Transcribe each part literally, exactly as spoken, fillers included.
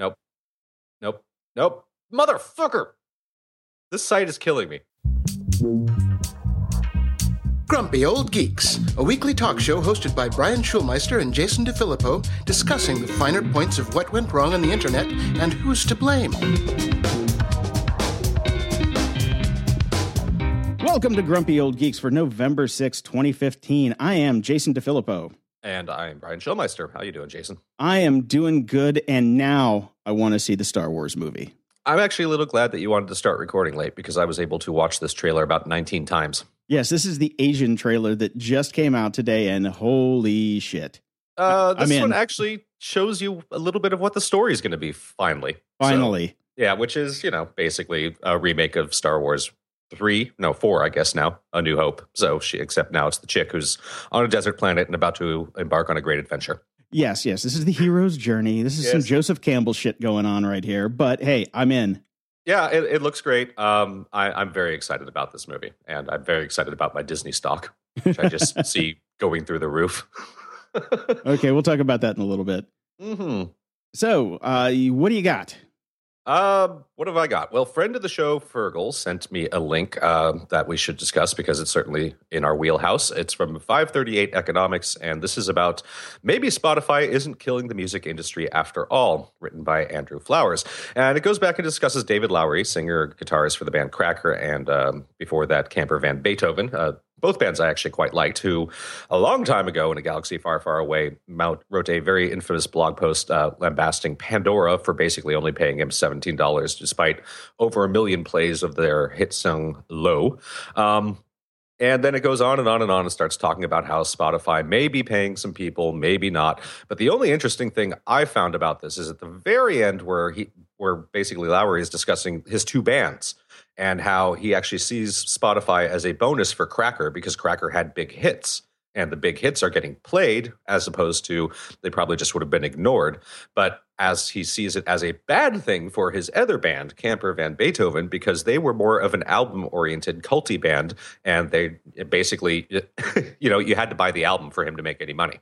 Nope. Nope. Nope. Motherfucker! This site is killing me. Grumpy Old Geeks, a weekly talk show hosted by Brian Schulmeister and Jason DeFilippo, discussing the finer points of what went wrong on the internet and who's to blame. Welcome to Grumpy Old Geeks for November sixth, twenty fifteen. I am Jason DeFilippo. And I'm Brian Schulmeister. How you doing, Jason? I am doing good, and now I want to see the Star Wars movie. I'm actually a little glad that you wanted to start recording late because I was able to watch this trailer about nineteen times. Yes, this is the Asian trailer that just came out today, and holy shit. Uh, this I mean, one actually shows you a little bit of what the story is going to be, finally. Finally. So, yeah, which is, you know, basically a remake of Star Wars three, no, four, I guess now, A New Hope. So she, except now it's the chick who's on a desert planet and about to embark on a great adventure. Yes, yes, this is the hero's journey. This is yes. some Joseph Campbell shit going on right here, but hey, I'm in. Yeah, it, it looks great. Um, I, I'm very excited about this movie, and I'm very excited about my Disney stock, which I just see going through the roof. Okay, we'll talk about that in a little bit. Mm-hmm. So, uh, what do you got? Uh, what have I got? Well, friend of the show, Fergal, sent me a link uh, that we should discuss because it's certainly in our wheelhouse. It's from five thirty-eight Economics, and this is about maybe Spotify isn't killing the music industry after all, written by Andrew Flowers. And it goes back and discusses David Lowery, singer, guitarist for the band Cracker, and um, before that, Camper Van Beethoven, uh, both bands I actually quite liked, who a long time ago in a galaxy far, far away Mount wrote a very infamous blog post uh, lambasting Pandora for basically only paying him seventeen dollars, despite over a million plays of their hit song Low. Um, and then it goes on and on and on and starts talking about how Spotify may be paying some people, maybe not. But the only interesting thing I found about this is at the very end where he, where basically Lowery is discussing his two bands, and how he actually sees Spotify as a bonus for Cracker because Cracker had big hits. And the big hits are getting played as opposed to they probably just would have been ignored. But as he sees it as a bad thing for his other band, Camper Van Beethoven, because they were more of an album-oriented culty band. And they basically, you know, you had to buy the album for him to make any money.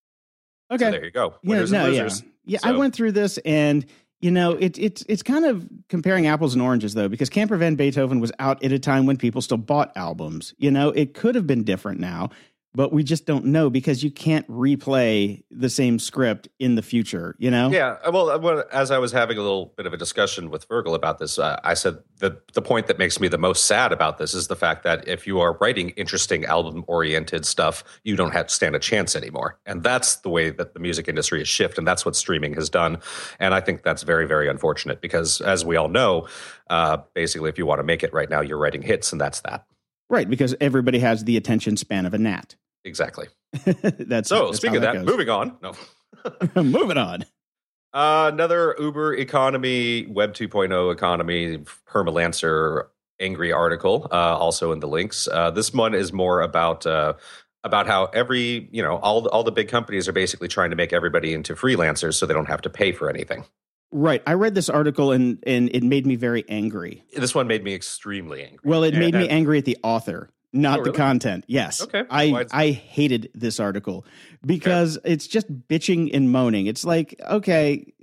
Okay. So there you go. Yeah, Winners no, and yeah. losers. Yeah, So- I went through this and... You know, it, it's it's kind of comparing apples and oranges, though, because Camper Van Beethoven was out at a time when people still bought albums. You know, it could have been different now, but we just don't know because you can't replay the same script in the future, you know? Yeah. Well, well, as I was having a little bit of a discussion with Virgil about this, uh, I said the, the point that makes me the most sad about this is the fact that if you are writing interesting album-oriented stuff, you don't have to stand a chance anymore. And that's the way that the music industry has shifted, and that's what streaming has done. And I think that's very, very unfortunate because, as we all know, uh, basically, if you want to make it right now, you're writing hits, and that's that. Right, because everybody has the attention span of a gnat. Exactly. that's So, that's speaking of that, that moving on. No. moving on. Uh, another Uber economy, Web two point oh economy, Permalancer angry article, uh, also in the links. Uh, this one is more about uh, about how every, you know, all, all the big companies are basically trying to make everybody into freelancers so they don't have to pay for anything. Right. I read this article and, and it made me very angry. This one made me extremely angry. Well, it and, made me and, angry at the author. Not oh, the really? content. Yes. Okay. I, I hated this article because okay. it's just bitching and moaning. It's like, okay,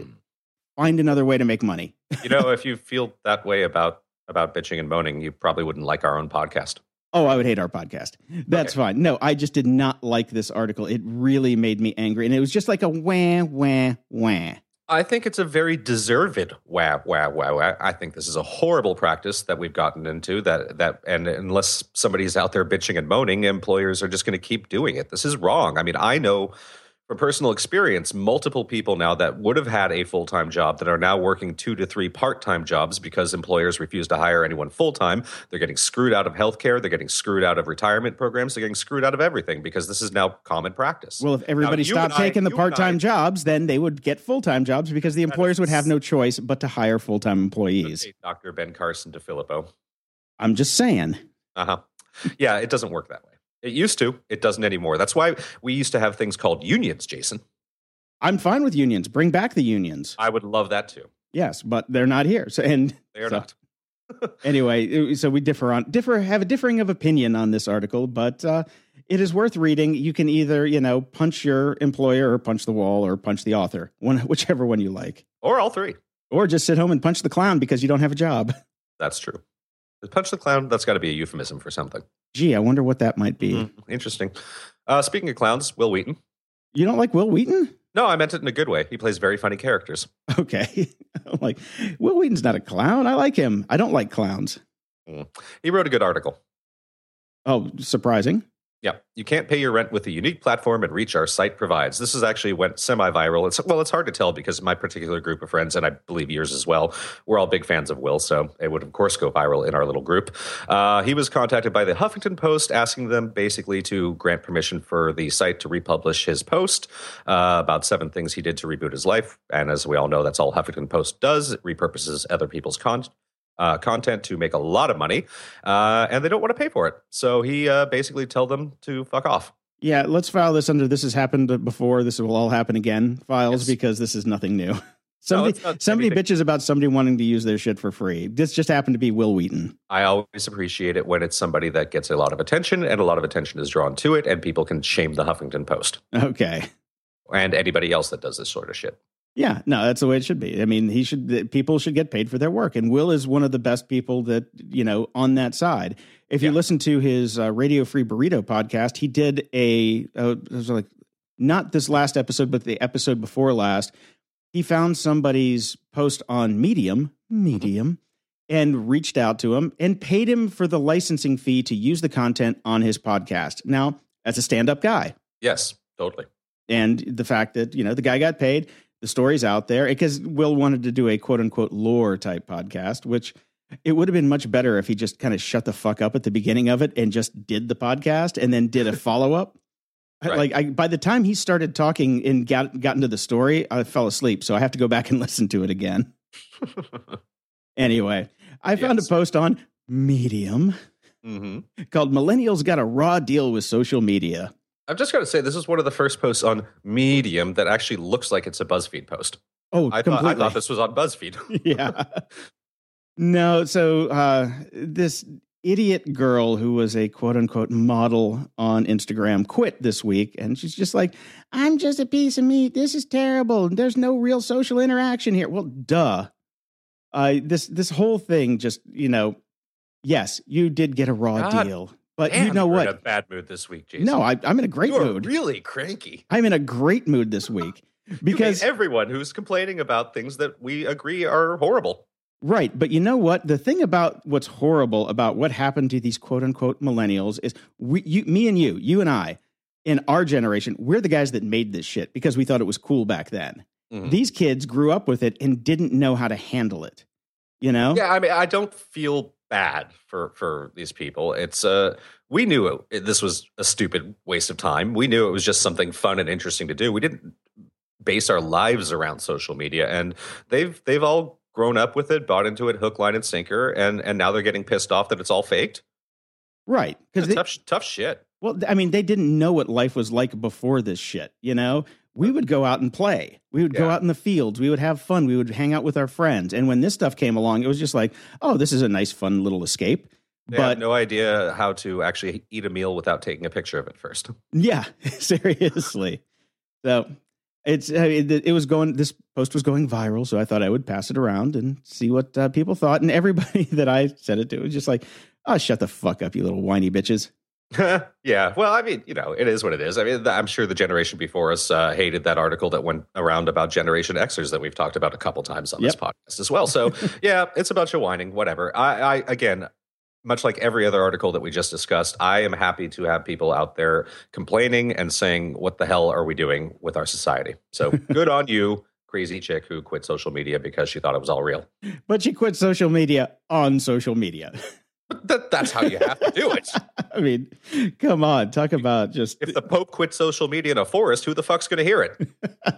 find another way to make money. You know, if you feel that way about, about bitching and moaning, you probably wouldn't like our own podcast. Oh, I would hate our podcast. That's okay. Fine. No, I just did not like this article. It really made me angry. And it was just like a wah, wah, wah. I think it's a very deserved wah, wah, wah, wah. I think this is a horrible practice that we've gotten into that, that, and unless somebody's out there bitching and moaning, employers are just going to keep doing it. This is wrong. I mean, I know from personal experience, multiple people now that would have had a full-time job that are now working two to three part-time jobs because employers refuse to hire anyone full-time. They're getting screwed out of healthcare. They're getting screwed out of retirement programs. They're getting screwed out of everything because this is now common practice. Well, if everybody now, stopped I, taking the you part-time jobs, then they would get full-time jobs because the employers would have no choice but to hire full-time employees. Okay, Doctor Ben Carson DeFilippo. I'm just saying. Uh-huh. Yeah, it doesn't work that way. It used to. It doesn't anymore. That's why we used to have things called unions, Jason. I'm fine with unions. Bring back the unions. I would love that too. Yes, but they're not here. So and they are so, not. Anyway, so we differ on differ have a differing of opinion on this article, but uh, it is worth reading. You can either, you know, punch your employer or punch the wall or punch the author, one, whichever one you like. Or all three. Or just sit home and punch the clown because you don't have a job. That's true. Punch the clown, that's got to be a euphemism for something. Gee, I wonder what that might be. Mm-hmm. Interesting. Uh, speaking of clowns, Wil Wheaton. You don't like Wil Wheaton? No, I meant it in a good way. He plays very funny characters. Okay. I'm like, Wil Wheaton's not a clown. I like him. I don't like clowns. Mm. He wrote a good article. Oh, surprising. Yeah, you can't pay your rent with the unique platform and reach our site provides. This is actually went semi-viral. It's well, it's hard to tell because my particular group of friends, and I believe yours as well, we're all big fans of Wil, so it would of course go viral in our little group. Uh, he was contacted by the Huffington Post, asking them basically to grant permission for the site to republish his post uh, about seven things he did to reboot his life. And as we all know, that's all Huffington Post does. It repurposes other people's content. Uh, content to make a lot of money, uh, and they don't want to pay for it. So he uh, basically told them to fuck off. Yeah, let's file this under "this has happened before, this will all happen again" files, yes. Because this is nothing new. Somebody, no, somebody bitches about somebody wanting to use their shit for free. This just happened to be Wil Wheaton. I always appreciate it when it's somebody that gets a lot of attention, and a lot of attention is drawn to it, and people can shame the Huffington Post. Okay. And anybody else that does this sort of shit. Yeah, no, that's the way it should be. I mean, he should. People should get paid for their work, and Wil is one of the best people that you know on that side. If you yeah. listen to his uh, Radio Free Burrito podcast, he did a uh, it was like not this last episode, but the episode before last. He found somebody's post on Medium, Medium, and reached out to him and paid him for the licensing fee to use the content on his podcast. Now, as a stand-up guy, yes, totally, and the fact that you know the guy got paid. The story's out there because Wil wanted to do a quote unquote lore type podcast, which it would have been much better if he just kind of shut the fuck up at the beginning of it and just did the podcast and then did a follow up. Right. Like I, by the time he started talking and got, got into the story, I fell asleep. So I have to go back and listen to it again. Anyway, I found yes. a post on Medium mm-hmm. called "Millennials Got a Raw Deal with Social Media." I've just got to say, this is one of the first posts on Medium that actually looks like it's a BuzzFeed post. Oh, I completely. thought I thought this was on BuzzFeed. Yeah. No, so uh, this idiot girl who was a quote unquote model on Instagram quit this week, and she's just like, "I'm just a piece of meat. This is terrible. There's no real social interaction here." Well, duh. Uh, this this whole thing just, you know, yes, you did get a raw God. deal. But Damn, you know you're what? In a bad mood this week, Jason. No, I, I'm in a great you're mood. Really cranky. I'm in a great mood this week because you hate everyone who's complaining about things that we agree are horrible. Right, but you know what? The thing about what's horrible about what happened to these quote unquote millennials is we, you, me, and you, you and I, in our generation, we're the guys that made this shit because we thought it was cool back then. Mm-hmm. These kids grew up with it and didn't know how to handle it. You know? Yeah, I mean, I don't feel bad for for these people. It's uh we knew it, this was a stupid waste of time. We knew it was just something fun and interesting to do. We didn't base our lives around social media, and they've they've all grown up with it, bought into it hook, line, and sinker, and and now they're getting pissed off that it's all faked. Right, because tough tough shit. Well, I mean, they didn't know what life was like before this shit. You know, we would go out and play. We would yeah. go out in the fields. We would have fun. We would hang out with our friends. And when this stuff came along, it was just like, oh, this is a nice, fun little escape. They but had no idea how to actually eat a meal without taking a picture of it first. Yeah, seriously. So it's it, it was going. This post was going viral, so I thought I would pass it around and see what uh, people thought. And everybody that I said it to was just like, "Oh, shut the fuck up, you little whiny bitches." Yeah, well, I mean, you know, it is what it is. I mean, I'm sure the generation before us uh, hated that article that went around about Generation Xers that we've talked about a couple times on yep. this podcast as well. So, yeah, it's a bunch of whining, whatever. I, I, again, much like every other article that we just discussed, I am happy to have people out there complaining and saying, what the hell are we doing with our society? So good on you, crazy chick who quit social media because she thought it was all real. But she quit social media on social media. That, that's how you have to do it. I mean, come on, talk about just... If the Pope quit social media in a forest, who the fuck's going to hear it?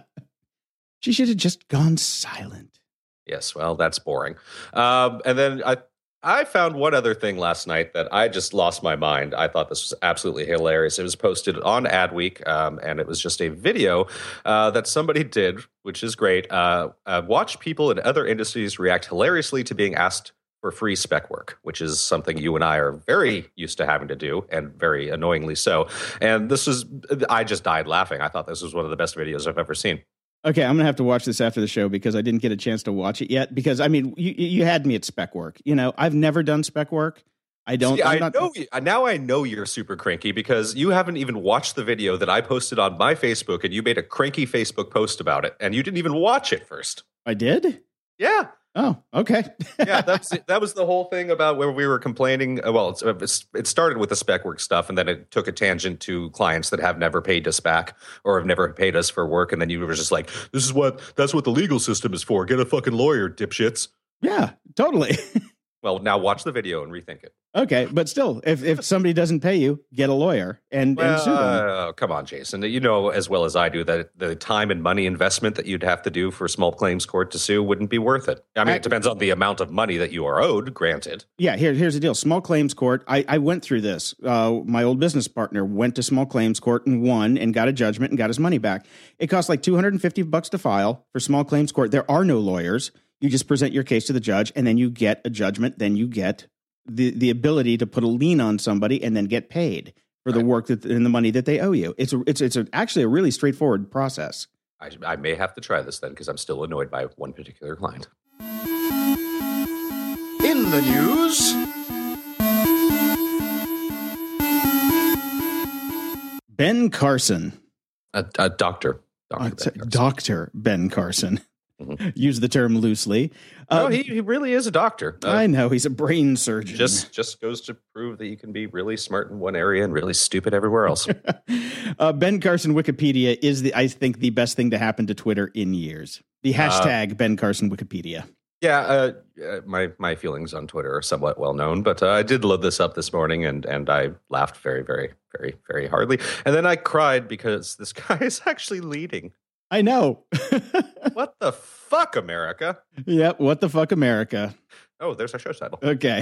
She should have just gone silent. Yes, well, that's boring. Um, and then I I found one other thing last night that I just lost my mind. I thought this was absolutely hilarious. It was posted on Adweek, um, and it was just a video uh, that somebody did, which is great. Uh, uh, watch people in other industries react hilariously to being asked for free spec work, which is something you and I are very used to having to do, and very annoyingly so. And this is, I just died laughing. I thought this was one of the best videos I've ever seen. Okay, I'm going to have to watch this after the show because I didn't get a chance to watch it yet. Because, I mean, you, you had me at spec work. You know, I've never done spec work. I don't. See, I'm I not, know. Now I know you're super cranky because you haven't even watched the video that I posted on my Facebook, and you made a cranky Facebook post about it, and you didn't even watch it first. I did? Yeah. Oh, okay. Yeah, that's that was the whole thing about where we were complaining. Well, it's, it started with the spec work stuff, and then it took a tangent to clients that have never paid us back or have never paid us for work, and then you were just like, "This is what that's what the legal system is for. Get a fucking lawyer, dipshits." Yeah, totally. Well, now watch the video and rethink it. Okay, but still, if, if somebody doesn't pay you, get a lawyer and, well, and sue them. Uh, come on, Jason. You know as well as I do that the time and money investment that you'd have to do for small claims court to sue wouldn't be worth it. I mean, I, it depends on the amount of money that you are owed, granted. Yeah, here, here's the deal. Small claims court, I, I went through this. Uh, my old business partner went to small claims court and won and got a judgment and got his money back. It cost like two hundred fifty bucks to file for small claims court. There are no lawyers. You just present your case to the judge, and then you get a judgment. Then you get the, the ability to put a lien on somebody and then get paid for the right. work that and the money that they owe you. It's a, it's it's a, actually a really straightforward process. I, I may have to try this then because I'm still annoyed by one particular client. In the news, Ben Carson, A, a doctor, Doctor Doctor Ben Carson. Doctor Ben Carson. Mm-hmm. Use the term loosely. No, Uh, he, he really is a doctor. Uh, I know he's a brain surgeon. just just goes to prove that you can be really smart in one area and really stupid everywhere else. uh, Ben Carson Wikipedia is the I think the best thing to happen to Twitter in years. The hashtag uh, Ben Carson Wikipedia. Yeah, uh, uh, my my feelings on Twitter are somewhat well known, but uh, I did load this up this morning and and I laughed very very very very hardly, and then I cried because this guy is actually leading. I know. What the fuck, America? Yep. What the fuck, America? Oh, there's our show title. Okay.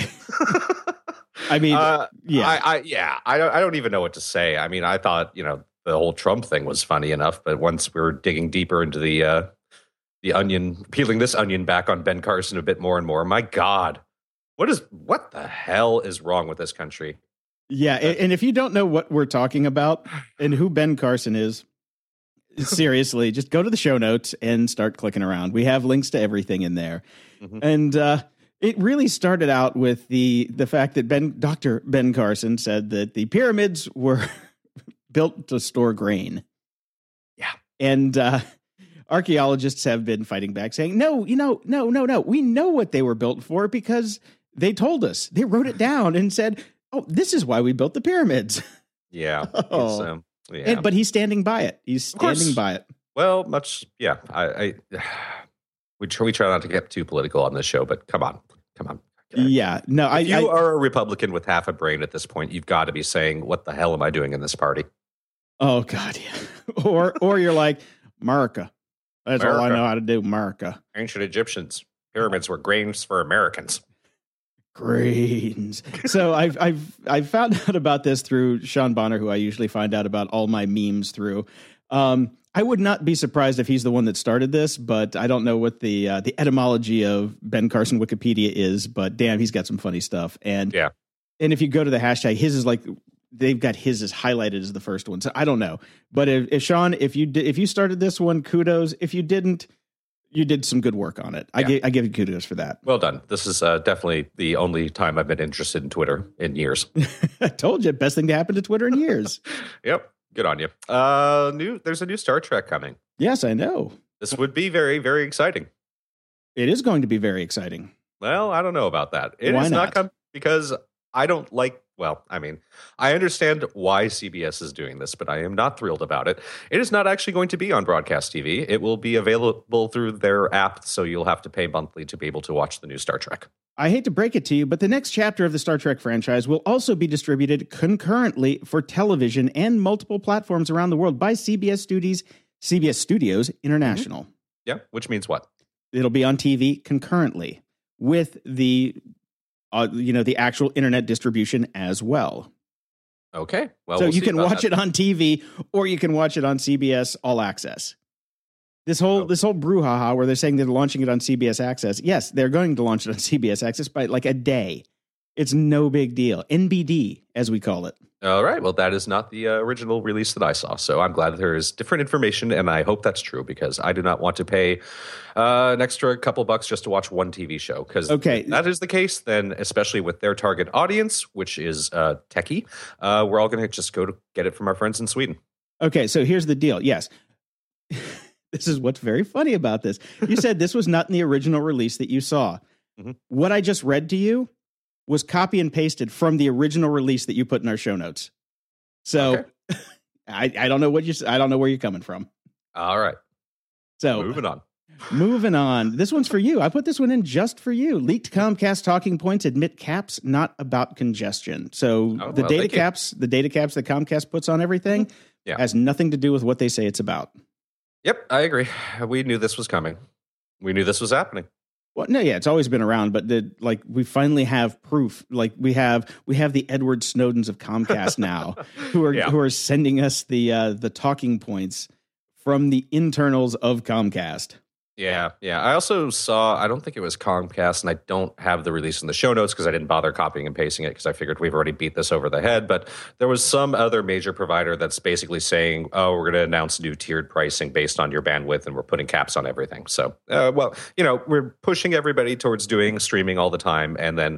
I mean, uh, yeah, I, I yeah, I don't, I don't even know what to say. I mean, I thought you know the whole Trump thing was funny enough, but once we were digging deeper into the uh, the onion, peeling this onion back on Ben Carson a bit more and more, my God, what is what the hell is wrong with this country? Yeah, and, and if you don't know what we're talking about and who Ben Carson is. Seriously, just go to the show notes and start clicking around. We have links to everything in there. Mm-hmm. And uh, it really started out with the the fact that Ben, Doctor Ben Carson said that the pyramids were built to store grain. Yeah. And uh, archaeologists have been fighting back saying, no, you know, no, no, no. We know what they were built for because they told us. They wrote it down and said, oh, this is why we built the pyramids. Yeah. Oh. Um, Yeah. And, but he's standing by it. He's standing by it. Well, much, yeah. I, I we try, we try not to get too political on this show, but come on, come on. Yeah, no. If I, you I, are a Republican with half a brain at this point, you've got to be saying, "What the hell am I doing in this party?" Oh God, yeah. or or you're like, America. That's America. All I know how to do. America. Ancient Egyptians pyramids were grains for Americans. Grains. So I've I've I've found out about this through Sean Bonner, who I usually find out about all my memes through. Um, I would not be surprised if he's the one that started this, but I don't know what the uh, the etymology of Ben Carson Wikipedia is. But damn, he's got some funny stuff. And yeah, and if you go to the hashtag, his is like they've got his is highlighted as the first one. So I don't know. But if, if Sean, if you did, if you started this one, kudos. If you didn't, you did some good work on it. I, yeah. give, I give you kudos for that. Well done. This is uh, definitely the only time I've been interested in Twitter in years. I told you, best thing to happen to Twitter in years. Yep. Good on you. Uh, new. There's a new Star Trek coming. Yes, I know. This would be very, very exciting. It is going to be very exciting. Well, I don't know about that. It Why is not? not com- because I don't like. Well, I mean, I understand why C B S is doing this, but I am not thrilled about it. It is not actually going to be on broadcast T V. It will be available through their app, so you'll have to pay monthly to be able to watch the new Star Trek. I hate to break it to you, but the next chapter of the Star Trek franchise will also be distributed concurrently for television and multiple platforms around the world by C B S Studios, C B S Studios International. Mm-hmm. Yeah, which means what? It'll be on T V concurrently with the Uh, you know, the actual internet distribution as well. Okay. Well, so we'll you can watch that. it on T V or you can watch it on C B S All Access. This whole Oh. this whole brouhaha where they're saying they're launching it on C B S Access. Yes, they're going to launch it on C B S Access by like a day. It's no big deal. N B D, as we call it. All right. Well, that is not the uh, original release that I saw. So I'm glad there is different information, and I hope that's true because I do not want to pay uh, an extra couple bucks just to watch one T V show. Because Okay. if that is the case, then especially with their target audience, which is uh, techie, uh, we're all going to just go to get it from our friends in Sweden. Okay, so here's the deal. Yes. This is what's very funny about this. You said this was not in the original release that you saw. Mm-hmm. What I just read to you was copy and pasted from the original release that you put in our show notes. So Okay. I, I don't know what you I don't know where you're coming from. All right. So Moving on. moving on. This one's for you. I put this one in just for you. Leaked Comcast talking points admit caps not about congestion. So Oh, the well, data thank you. caps, the data caps that Comcast puts on everything Yeah. has nothing to do with what they say it's about. Yep, I agree. We knew this was coming. We knew this was happening. Well, no, yeah, it's always been around, but the, like we finally have proof. Like we have, we have the Edward Snowdens of Comcast now, who are Yeah. who are sending us the uh, the talking points from the internals of Comcast. Yeah, yeah. I also saw, I don't think it was Comcast, and I don't have the release in the show notes because I didn't bother copying and pasting it because I figured we've already beat this over the head. But there was some other major provider that's basically saying, oh, we're going to announce new tiered pricing based on your bandwidth, and we're putting caps on everything. So, uh, well, you know, we're pushing everybody towards doing streaming all the time, and then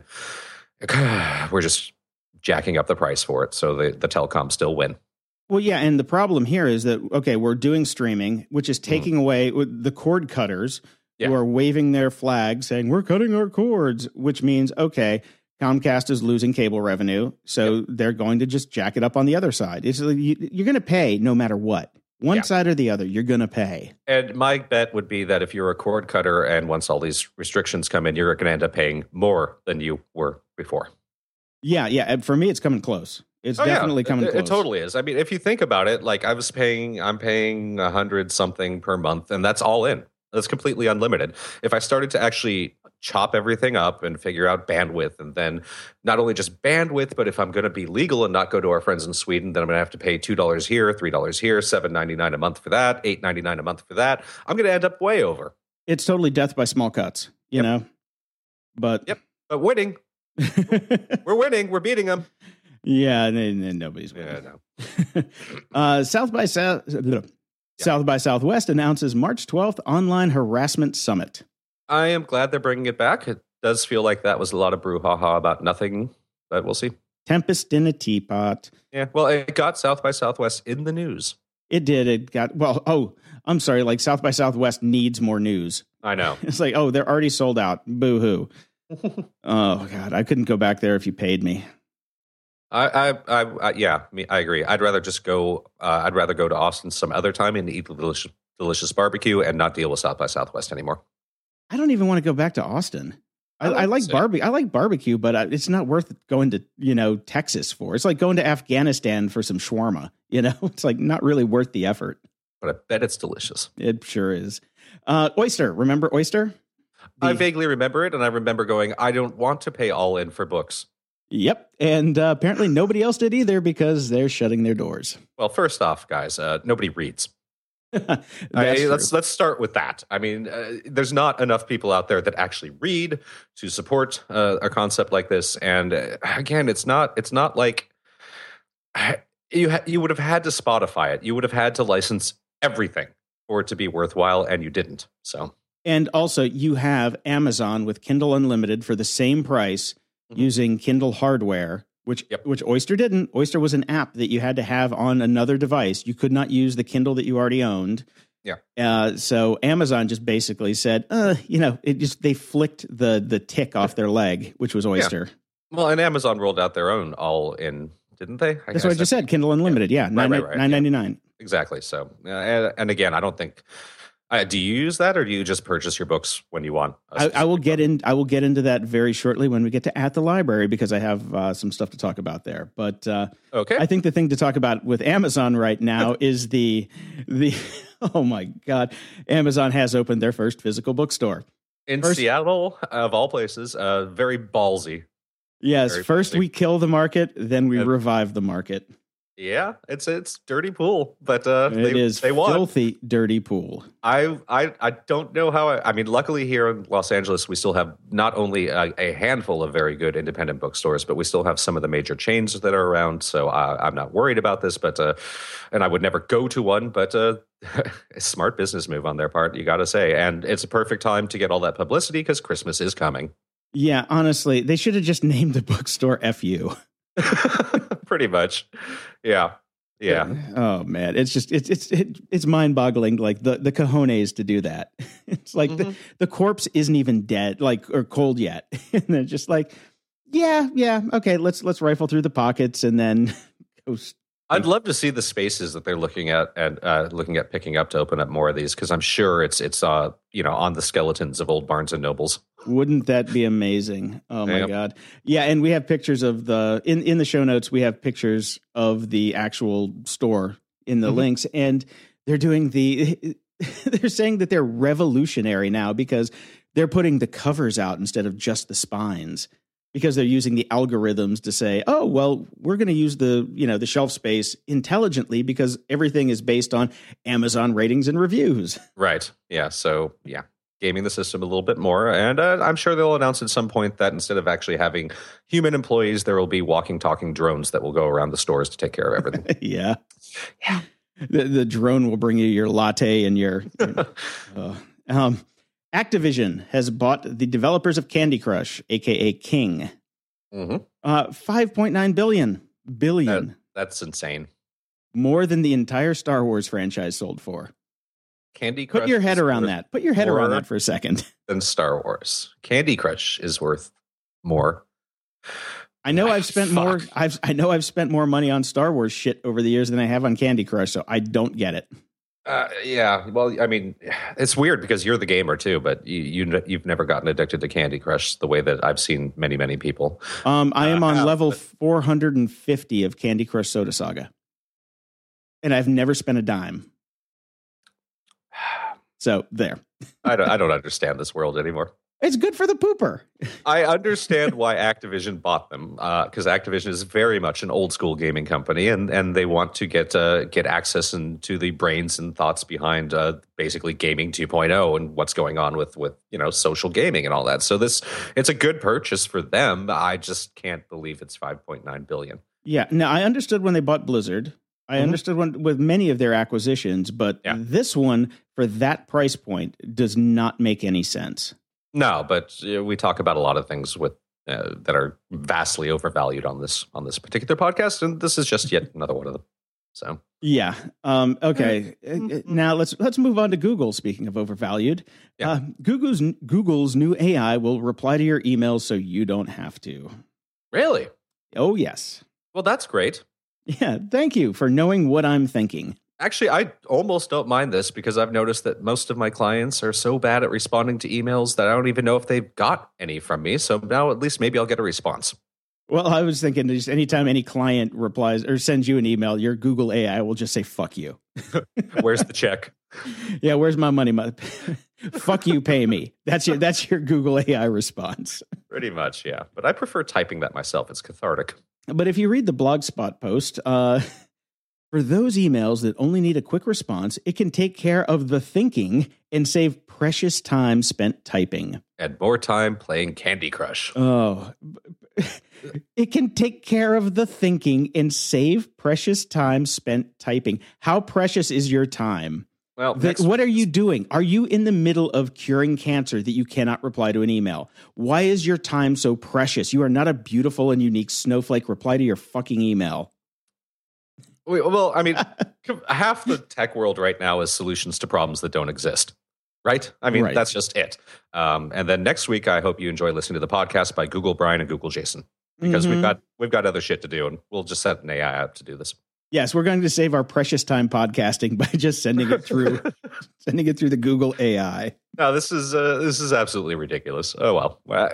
we're just jacking up the price for it. So the, the telecoms still win. Well, yeah, and the problem here is that okay, we're doing streaming, which is taking mm. away the cord cutters yeah. who are waving their flag saying we're cutting our cords, which means okay, Comcast is losing cable revenue, so yep. they're going to just jack it up on the other side. It's you, you're going to pay no matter what. One yeah. side or the other, you're going to pay. And my bet would be that if you're a cord cutter and once all these restrictions come in, you're going to end up paying more than you were before. Yeah, yeah. For me, it's coming close. It's oh, definitely yeah. coming it, close. It totally is. I mean, if you think about it, like I was paying, I'm paying a hundred something per month, and that's all in. That's completely unlimited. If I started to actually chop everything up and figure out bandwidth, and then not only just bandwidth, but if I'm going to be legal and not go to our friends in Sweden, then I'm going to have to pay two dollars here, three dollars here, seven ninety-nine a month for that, eight ninety-nine a month for that. I'm going to end up way over. It's totally death by small cuts, you yep. know. But yep, but winning, we're winning, we're beating them. Yeah, and, and nobody's winning. Yeah, no. uh, South by South, yeah. South by Southwest announces March twelfth online harassment summit. I am glad they're bringing it back. It does feel like that was a lot of brouhaha about nothing, but we'll see. Tempest in a teapot. Yeah, well, it got South by Southwest in the news. It did. It got, well, oh, I'm sorry. Like South by Southwest needs more news. I know. It's like, oh, they're already sold out. Boo-hoo. Oh, God. I couldn't go back there if you paid me. I, I, I, I yeah, me, I agree. I'd rather just go. Uh, I'd rather go to Austin some other time and eat delicious, delicious barbecue and not deal with South by Southwest anymore. I don't even want to go back to Austin. I, I like, I like barbecue. I like barbecue, but it's not worth going to you know Texas for. It's like going to Afghanistan for some shawarma. You know, it's like not really worth the effort. But I bet it's delicious. It sure is. Uh, oyster, remember oyster? The, I vaguely remember it, and I remember going, I don't want to pay all in for books. Yep. And uh, apparently nobody else did either because they're shutting their doors. Well, first off, guys, uh, nobody reads. I, let's let's start with that. I mean, uh, there's not enough people out there that actually read to support uh, a concept like this. And uh, again, it's not it's not like you ha- you would have had to Spotify it. You would have had to license everything for it to be worthwhile, and you didn't. So, and also you have Amazon with Kindle Unlimited for the same price. Mm-hmm. Using Kindle hardware, which yep. which Oyster didn't. Oyster was an app that you had to have on another device. You could not use the Kindle that you already owned. Yeah. Uh, so Amazon just basically said, uh, you know, it just they flicked the the tick off their leg, which was Oyster. Yeah. Well, and Amazon rolled out their own all in, didn't they? I That's what I just said. Kindle Unlimited. Yeah, yeah. Right, right, right. nine ninety-nine. Yeah. Exactly. So, uh, and, and again, I don't think. Uh, do you use that, or do you just purchase your books when you want? I, I will get in. I will get into that very shortly when we get to At the Library because I have uh, some stuff to talk about there. But uh, okay, I think the thing to talk about with Amazon right now is the the. Oh my God, Amazon has opened their first physical bookstore in first, Seattle, of all places. Uh, very ballsy. Yes, very first ballsy. We kill the market, then we and, revive the market. Yeah, it's it's dirty pool, but uh, It they, is they won. filthy, dirty pool. I, I I don't know how. I, I mean, luckily here in Los Angeles, we still have not only a, a handful of very good independent bookstores, but we still have some of the major chains that are around. So uh, I'm not worried about this. But uh, and I would never go to one. But uh, a smart business move on their part, you got to say. And it's a perfect time to get all that publicity because Christmas is coming. Yeah, honestly, they should have just named the bookstore F U. Pretty much, yeah. Yeah. Oh man, it's just it's it's it, it's mind boggling. Like the the cojones to do that. It's like mm-hmm. the the corpse isn't even dead, like or cold yet, and they're just like, yeah, yeah, okay, let's let's rifle through the pockets and then go. I'd love to see the spaces that they're looking at and uh, looking at picking up to open up more of these because I'm sure it's it's uh you know on the skeletons of old Barnes and Nobles. Wouldn't that be amazing? Oh my yep. God. Yeah. And we have pictures of the, in, in the show notes, we have pictures of the actual store in the mm-hmm. links, and they're doing the, they're saying that they're revolutionary now because they're putting the covers out instead of just the spines because they're using the algorithms to say, oh, well, we're going to use the, you know, the shelf space intelligently because everything is based on Amazon ratings and reviews. Right. Yeah. So, yeah. Gaming the system a little bit more. And uh, I'm sure they'll announce at some point that instead of actually having human employees, there will be walking, talking drones that will go around the stores to take care of everything. yeah. Yeah. The, the drone will bring you your latte and your... your uh, um, Activision has bought the developers of Candy Crush, a k a. King. Mm-hmm. Uh, five point nine billion. Billion. That, that's insane. More than the entire Star Wars franchise sold for. Candy Crush. Put your head around that. Put your head around that for a second. Than Star Wars. Candy Crush is worth more. I know I've spent Fuck. more. I've I know I've spent more money on Star Wars shit over the years than I have on Candy Crush, so I don't get it. Uh, yeah, well, I mean, it's weird because you're the gamer too, but you, you you've never gotten addicted to Candy Crush the way that I've seen many many people. Um, I am on uh, level but, four hundred fifty of Candy Crush Soda Saga, and I've never spent a dime. So there. I don't. I don't understand this world anymore. It's good for the pooper. I understand why Activision bought them because uh, Activision is very much an old school gaming company, and, and they want to get uh, get access into the brains and thoughts behind uh, basically gaming two point oh and what's going on with with you know social gaming and all that. So this it's a good purchase for them. I just can't believe it's five point nine billion. Yeah. Now I understood when they bought Blizzard. I mm-hmm. understood when, with many of their acquisitions, but yeah. this one for that price point does not make any sense. No, but uh, we talk about a lot of things with uh, that are vastly overvalued on this on this particular podcast, and this is just yet another one of them. So yeah, um, okay. Mm-hmm. Now let's let's move on to Google. Speaking of overvalued, yeah. uh, Google's Google's new A I will reply to your emails so you don't have to. Really? Oh yes. Well, that's great. Yeah, thank you for knowing what I'm thinking. Actually, I almost don't mind this because I've noticed that most of my clients are so bad at responding to emails that I don't even know if they've got any from me. So now at least maybe I'll get a response. Well, I was thinking just anytime any client replies or sends you an email, your Google A I will just say, fuck you. Where's the check? Yeah, where's my money? My fuck you, pay me. That's your that's your Google A I response. Pretty much, yeah. But I prefer typing that myself. It's cathartic. But if you read the Blogspot post, uh, for those emails that only need a quick response, it can take care of the thinking and save precious time spent typing. And more time playing Candy Crush. Oh, it can take care of the thinking and save precious time spent typing. How precious is your time? Well, the, what are you doing? Are you in the middle of curing cancer that you cannot reply to an email? Why is your time so precious? You are not a beautiful and unique snowflake. Reply to your fucking email. Well, I mean, half the tech world right now is solutions to problems that don't exist, right? I mean, right. That's just it. Um, and then next week, I hope you enjoy listening to the podcast by Google Brian and Google Jason, because mm-hmm. we've got we've got other shit to do, and we'll just set an A I up to do this. Yes, we're going to save our precious time podcasting by just sending it through, sending it through the Google A I. No, this is uh, this is absolutely ridiculous. Oh well, well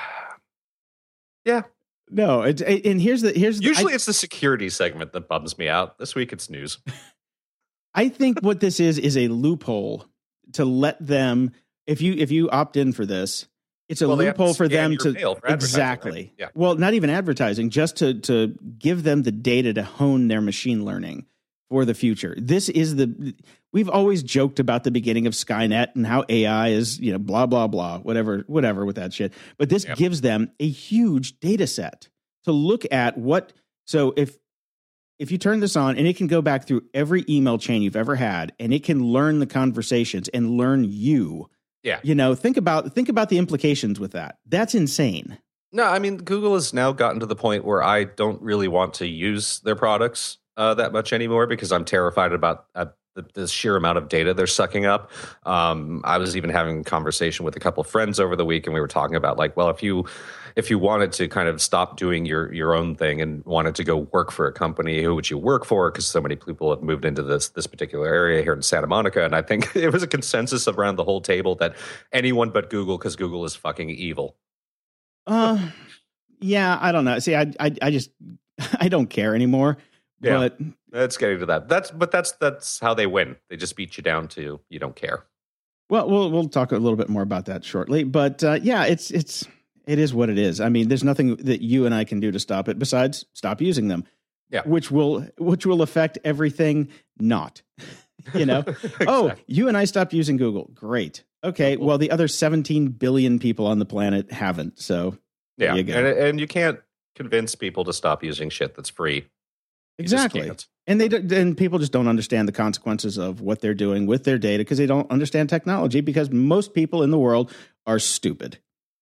yeah. No, it, and here's the here's usually the, I, it's the security segment that bums me out. This week it's news. I think what this is is a loophole to let them, if you if you opt in for this, It's a well, loophole for them your to mail for exactly. Right? Yeah. Well, not even advertising, just to to give them the data to hone their machine learning for the future. This is the we've always joked about the beginning of Skynet and how A I is, you know, blah blah blah, whatever whatever with that shit. But this yep. gives them a huge data set to look at what. So if if you turn this on and it can go back through every email chain you've ever had, and it can learn the conversations and learn you. Yeah. You know, think about think about the implications with that. That's insane. No, I mean, Google has now gotten to the point where I don't really want to use their products uh, that much anymore because I'm terrified about uh, the, the sheer amount of data they're sucking up. Um, I was even having a conversation with a couple of friends over the week, and we were talking about like, well, if you if you wanted to kind of stop doing your your own thing and wanted to go work for a company, who would you work for? Because so many people have moved into this this particular area here in Santa Monica, and I think it was a consensus around the whole table that anyone but Google, because Google is fucking evil. Uh, yeah, I don't know. See, I, I, I just, I don't care anymore. Yeah, but that's getting to that. That's, but that's that's how they win. They just beat you down to you don't care. Well, we'll we'll talk a little bit more about that shortly. But uh, yeah, it's it's it is what it is. I mean, there's nothing that you and I can do to stop it besides stop using them. Yeah, which will which will affect everything. Not, you know. Exactly. Oh, you and I stopped using Google. Great. Okay, well, the other seventeen billion people on the planet haven't, so yeah, you go. And, and you can't convince people to stop using shit that's free. You exactly, and they don't, and people just don't understand the consequences of what they're doing with their data because they don't understand technology. Because most people in the world are stupid.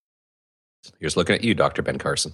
Here's looking at you, Doctor Ben Carson.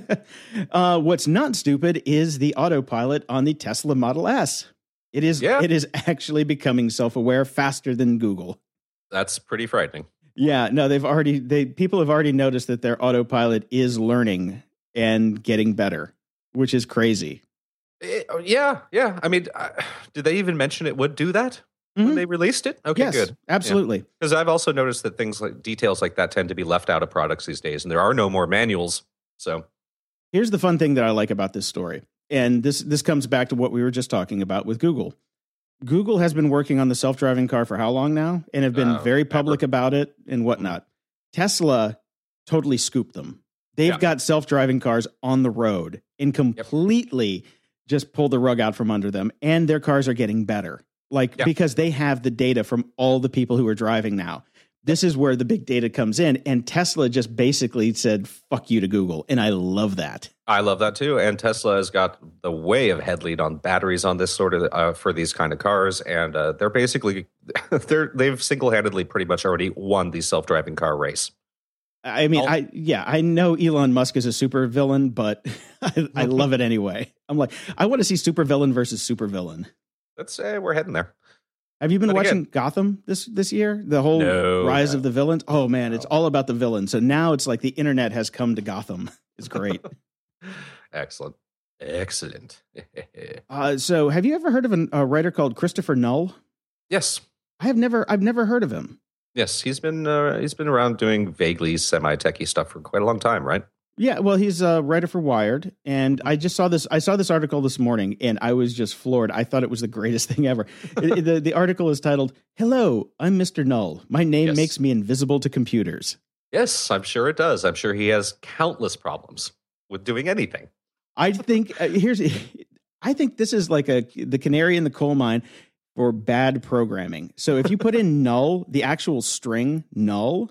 uh, what's not stupid is the autopilot on the Tesla Model S. It is, yeah. it is actually becoming self-aware faster than Google. That's pretty frightening. Yeah, no, they've already they people have already noticed that their autopilot is learning and getting better, which is crazy. It, yeah, yeah. I mean, uh, did they even mention it would do that mm-hmm. when they released it? Okay, yes, good. Absolutely. Because yeah. I've also noticed that things like details like that tend to be left out of products these days, and there are no more manuals. So here's the fun thing that I like about this story. And this this comes back to what we were just talking about with Google. Google has been working on the self-driving car for how long now? And have been uh, very public ever. about it and whatnot. Tesla totally scooped them. They've yeah. got self-driving cars on the road and completely yep. just pulled the rug out from under them. And their cars are getting better. Like, yep. because they have the data from all the people who are driving now. This is where the big data comes in. And Tesla just basically said, fuck you to Google. And I love that. I love that too. And Tesla has got the way of head lead on batteries on this sort of uh, for these kind of cars. And uh, they're basically, they're, they've single-handedly pretty much already won the self-driving car race. I mean, I'll, I yeah, I know Elon Musk is a super villain, but I, I love it anyway. I'm like, I want to see super villain versus super villain. Let's say we're heading there. Have you been but watching again, Gotham this this year? The whole no, rise no. of the villains? Oh, man, no. It's all about the villain. So now it's like the internet has come to Gotham. It's great. Excellent. Excellent. uh, so have you ever heard of an, a writer called Christopher Null? Yes. I have never I've never heard of him. Yes, he's been uh, he's been around doing vaguely semi-techy stuff for quite a long time, right? Yeah, well, he's a writer for Wired, and I just saw this. I saw this article this morning, and I was just floored. I thought it was the greatest thing ever. it, the The article is titled, "Hello, I'm Mister Null. My name yes. makes me invisible to computers." Yes, I'm sure it does. I'm sure he has countless problems with doing anything. I think uh, here's. I think this is like a the canary in the coal mine for bad programming. So if you put in null, the actual string null.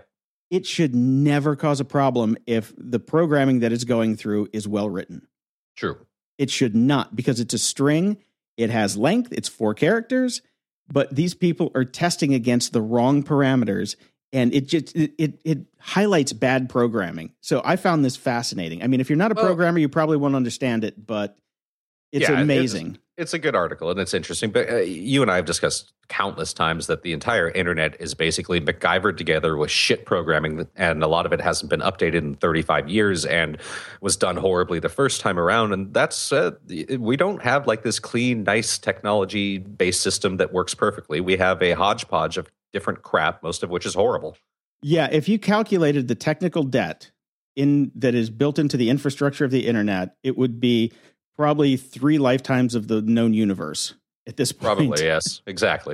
It should never cause a problem if the programming that it's going through is well written. True. It should not, because it's a string. It has length. It's four characters. But these people are testing against the wrong parameters, and it just it it, it highlights bad programming. So I found this fascinating. I mean, if you're not a programmer, well, you probably won't understand it, but it's yeah, amazing. It's, it's a good article and it's interesting. But uh, you and I have discussed countless times that the entire internet is basically MacGyvered together with shit programming, and a lot of it hasn't been updated in thirty-five years and was done horribly the first time around. And that's uh, we don't have like this clean, nice technology-based system that works perfectly. We have a hodgepodge of different crap, most of which is horrible. Yeah, if you calculated the technical debt in that is built into the infrastructure of the internet, it would be probably three lifetimes of the known universe at this point. Probably, yes, exactly.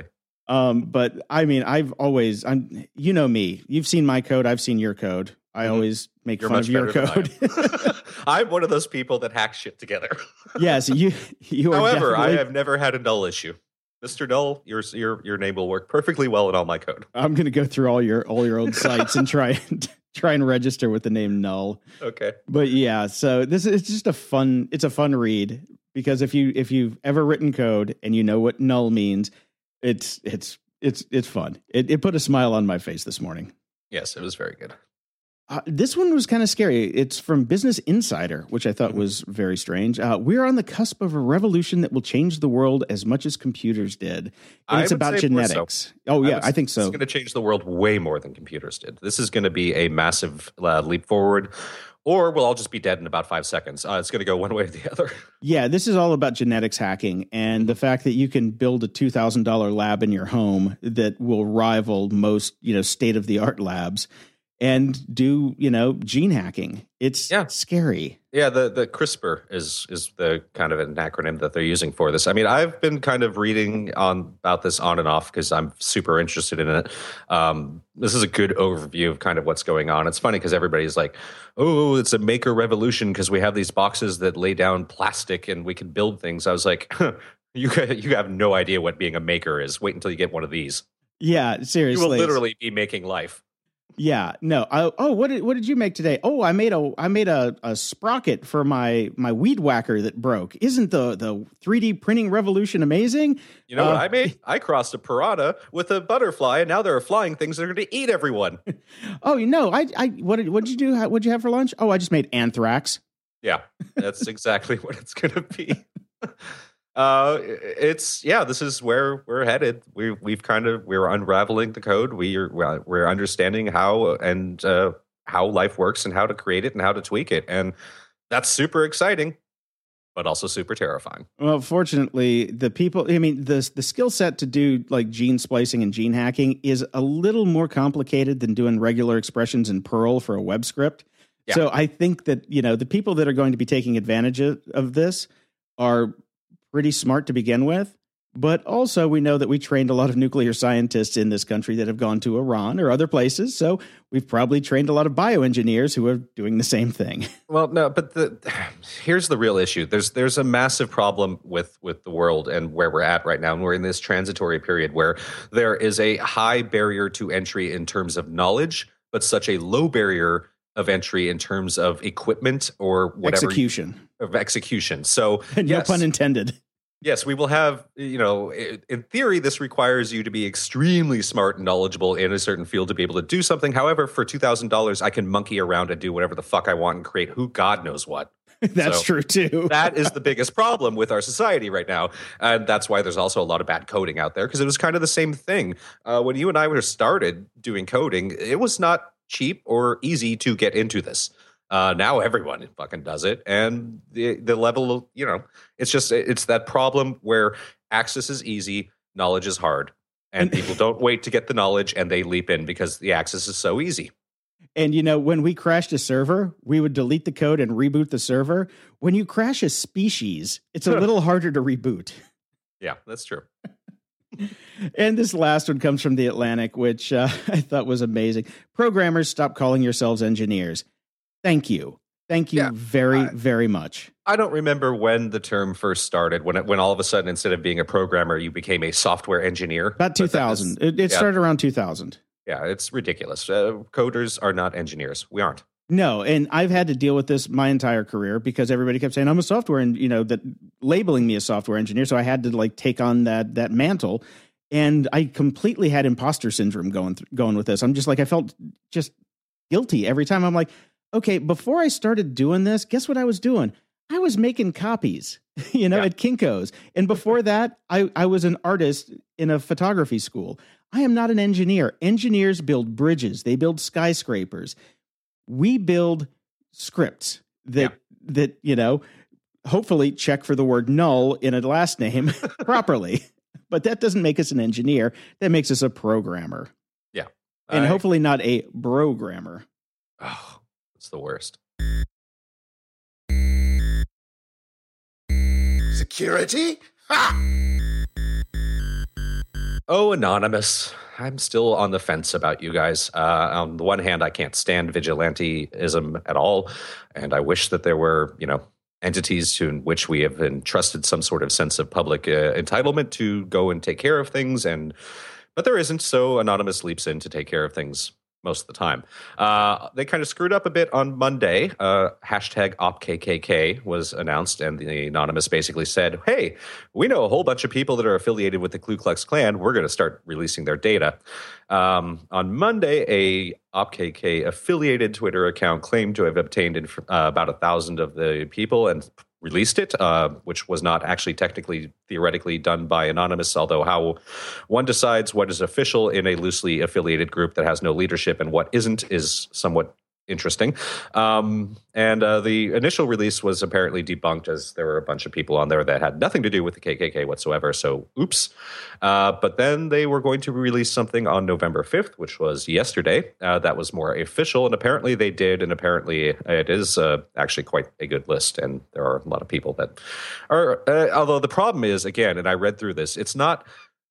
Um, but I mean, I've always, I'm, you know me, you've seen my code. I've seen your code. I mm-hmm. always make You're fun of your code. I'm one of those people that hack shit together. Yes. You, you are However, definitely... I have never had a null issue. Mister Null, your, your, your name will work perfectly well in all my code. I'm going to go through all your, all your old sites and try and try and register with the name Null. Okay. But yeah, so this is just a fun, it's a fun read because if you, if you've ever written code and you know what null means, it's, it's, It's it's fun. It, it put a smile on my face this morning. Yes, it was very good. Uh, this one was kind of scary. It's from Business Insider, which I thought was very strange. Uh, we're on the cusp of a revolution that will change the world as much as computers did. And it's about genetics. So. Oh, yeah, I, I think so. It's going to change the world way more than computers did. This is going to be a massive uh, leap forward. Or we'll all just be dead in about five seconds. Uh, it's going to go one way or the other. Yeah, this is all about genetics hacking and the fact that you can build a two thousand dollars lab in your home that will rival most, you know, state-of-the-art labs and do, you know, gene hacking. It's yeah. scary. Yeah, the, the CRISPR is is the kind of an acronym that they're using for this. I mean, I've been kind of reading on about this on and off because I'm super interested in it. Um, this is a good overview of kind of what's going on. It's funny because everybody's like, oh, it's a maker revolution because we have these boxes that lay down plastic and we can build things. I was like, you you have no idea what being a maker is. Wait until you get one of these. Yeah, seriously. You will literally be making life. Yeah, no. I, oh, what did what did you make today? Oh, I made a I made a, a sprocket for my my weed whacker that broke. Isn't the the three D printing revolution amazing? You know uh, what I made? I crossed a piranha with a butterfly, and now there are flying things that are going to eat everyone. Oh, you know, I I what did what did you do? What did you have for lunch? Oh, I just made anthrax. Yeah, that's exactly what it's going to be. Uh, it's yeah. This is where we're headed. We we've kind of we're unraveling the code. We are we're understanding how and uh, how life works and how to create it and how to tweak it, and that's super exciting, but also super terrifying. Well, fortunately, the people. I mean, the the skill set to do like gene splicing and gene hacking is a little more complicated than doing regular expressions in Perl for a web script. Yeah. So I think that you know the people that are going to be taking advantage of, of this are pretty smart to begin with, but also we know that we trained a lot of nuclear scientists in this country that have gone to Iran or other places. So we've probably trained a lot of bioengineers who are doing the same thing. Well, no, but the, here's the real issue. There's there's a massive problem with, with the world and where we're at right now. And we're in this transitory period where there is a high barrier to entry in terms of knowledge, but such a low barrier of entry in terms of equipment or whatever. Execution. Of execution. So, no yes, pun intended. Yes, we will have, you know, in theory, this requires you to be extremely smart and knowledgeable in a certain field to be able to do something. However, for two thousand dollars, I can monkey around and do whatever the fuck I want and create who God knows what. That's so, true, too. That is the biggest problem with our society right now. And that's why there's also a lot of bad coding out there, because it was kind of the same thing. Uh, when you and I were started doing coding, it was not cheap or easy to get into this. Uh, now everyone fucking does it. And the the level of, you know, it's just, it's that problem where access is easy, knowledge is hard. And people don't wait to get the knowledge and they leap in because the access is so easy. And, you know, when we crashed a server, we would delete the code and reboot the server. When you crash a species, it's a little harder to reboot. Yeah, that's true. And this last one comes from The Atlantic, which uh, I thought was amazing. Programmers, stop calling yourselves engineers. Thank you. Thank you yeah, very, I, very much. I don't remember when the term first started, when it, when all of a sudden, instead of being a programmer, you became a software engineer. About two thousand. Is, it it yeah. started around two thousand. Yeah, it's ridiculous. Uh, coders are not engineers. We aren't. No, and I've had to deal with this my entire career because everybody kept saying I'm a software and, you know, that labeling me a software engineer. So I had to like take on that that mantle. And I completely had imposter syndrome going th- going with this. I'm just like, I felt just guilty every time. I'm like, okay, before I started doing this, guess what I was doing? I was making copies, you know, yeah. at Kinko's. And before that, I, I was an artist in a photography school. I am not an engineer. Engineers build bridges. They build skyscrapers. We build scripts that, yeah. that, you know, hopefully check for the word null in a last name properly. But that doesn't make us an engineer. That makes us a programmer. Yeah. And I... hopefully not a brogrammer. Oh, it's the worst. Security? Ha! Oh, Anonymous. I'm still on the fence about you guys. Uh, on the one hand, I can't stand vigilantism at all, and I wish that there were, you know, entities to in which we have entrusted some sort of sense of public uh, entitlement to go and take care of things, and but there isn't. So Anonymous leaps in to take care of things most of the time. Uh, they kind of screwed up a bit on Monday. Uh, hashtag OpKKK was announced, and the Anonymous basically said, hey, we know a whole bunch of people that are affiliated with the Ku Klux Klan. We're going to start releasing their data. Um, on Monday, a OpKK affiliated Twitter account claimed to have obtained inf- uh, about a thousand of the people and released it, uh, which was not actually technically, theoretically done by Anonymous, although how one decides what is official in a loosely affiliated group that has no leadership and what isn't is somewhat interesting. Um, and uh, the initial release was apparently debunked, as there were a bunch of people on there that had nothing to do with the K K K whatsoever, so oops. Uh, but then they were going to release something on November fifth, which was yesterday, uh, that was more official, and apparently they did, and apparently it is uh, actually quite a good list, and there are a lot of people that are, uh, although the problem is, again, and I read through this, it's not,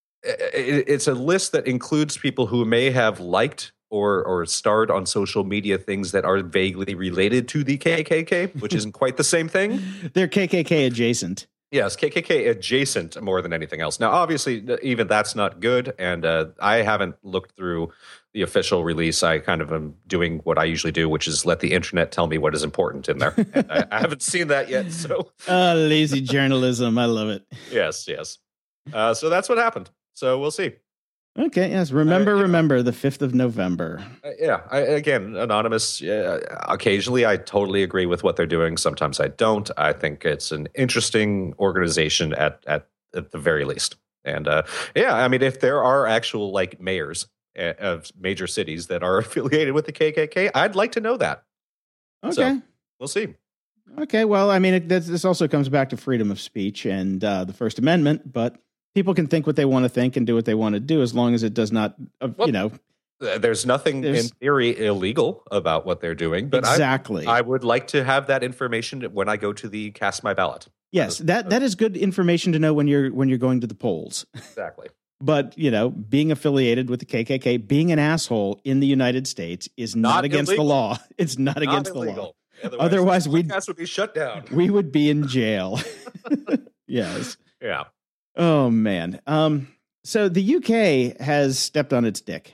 it, it's a list that includes people who may have liked or or starred on social media things that are vaguely related to the K K K, which isn't quite the same thing. They're K K K adjacent. Yes, K K K adjacent more than anything else. Now, obviously, even that's not good, and uh, I haven't looked through the official release. I kind of am doing what I usually do, which is let the internet tell me what is important in there. And I, I haven't seen that yet, so... Uh, lazy journalism. I love it. Yes, yes. Uh, so that's what happened. So we'll see. Okay, yes. Remember, uh, yeah. remember the fifth of November. Uh, yeah, I, again, Anonymous, uh, occasionally I totally agree with what they're doing. Sometimes I don't. I think it's an interesting organization at, at, at the very least. And uh, yeah, I mean, if there are actual like mayors of major cities that are affiliated with the K K K, I'd like to know that. Okay. So, we'll see. Okay, well, I mean, it, this also comes back to freedom of speech and uh, the First Amendment, but... people can think what they want to think and do what they want to do as long as it does not, uh, well, you know. There's nothing there's, in theory illegal about what they're doing, but exactly. I, I would like to have that information when I go to the cast my ballot. Yes, that that is good information to know when you're when you're going to the polls. Exactly. But, you know, being affiliated with the K K K, being an asshole in the United States is not, not against illegal. the law. It's not, not against illegal. the law. Otherwise, Otherwise we would be shut down. We would be in jail. Yes. Yeah. Oh, man. Um, so the U K has stepped on its dick.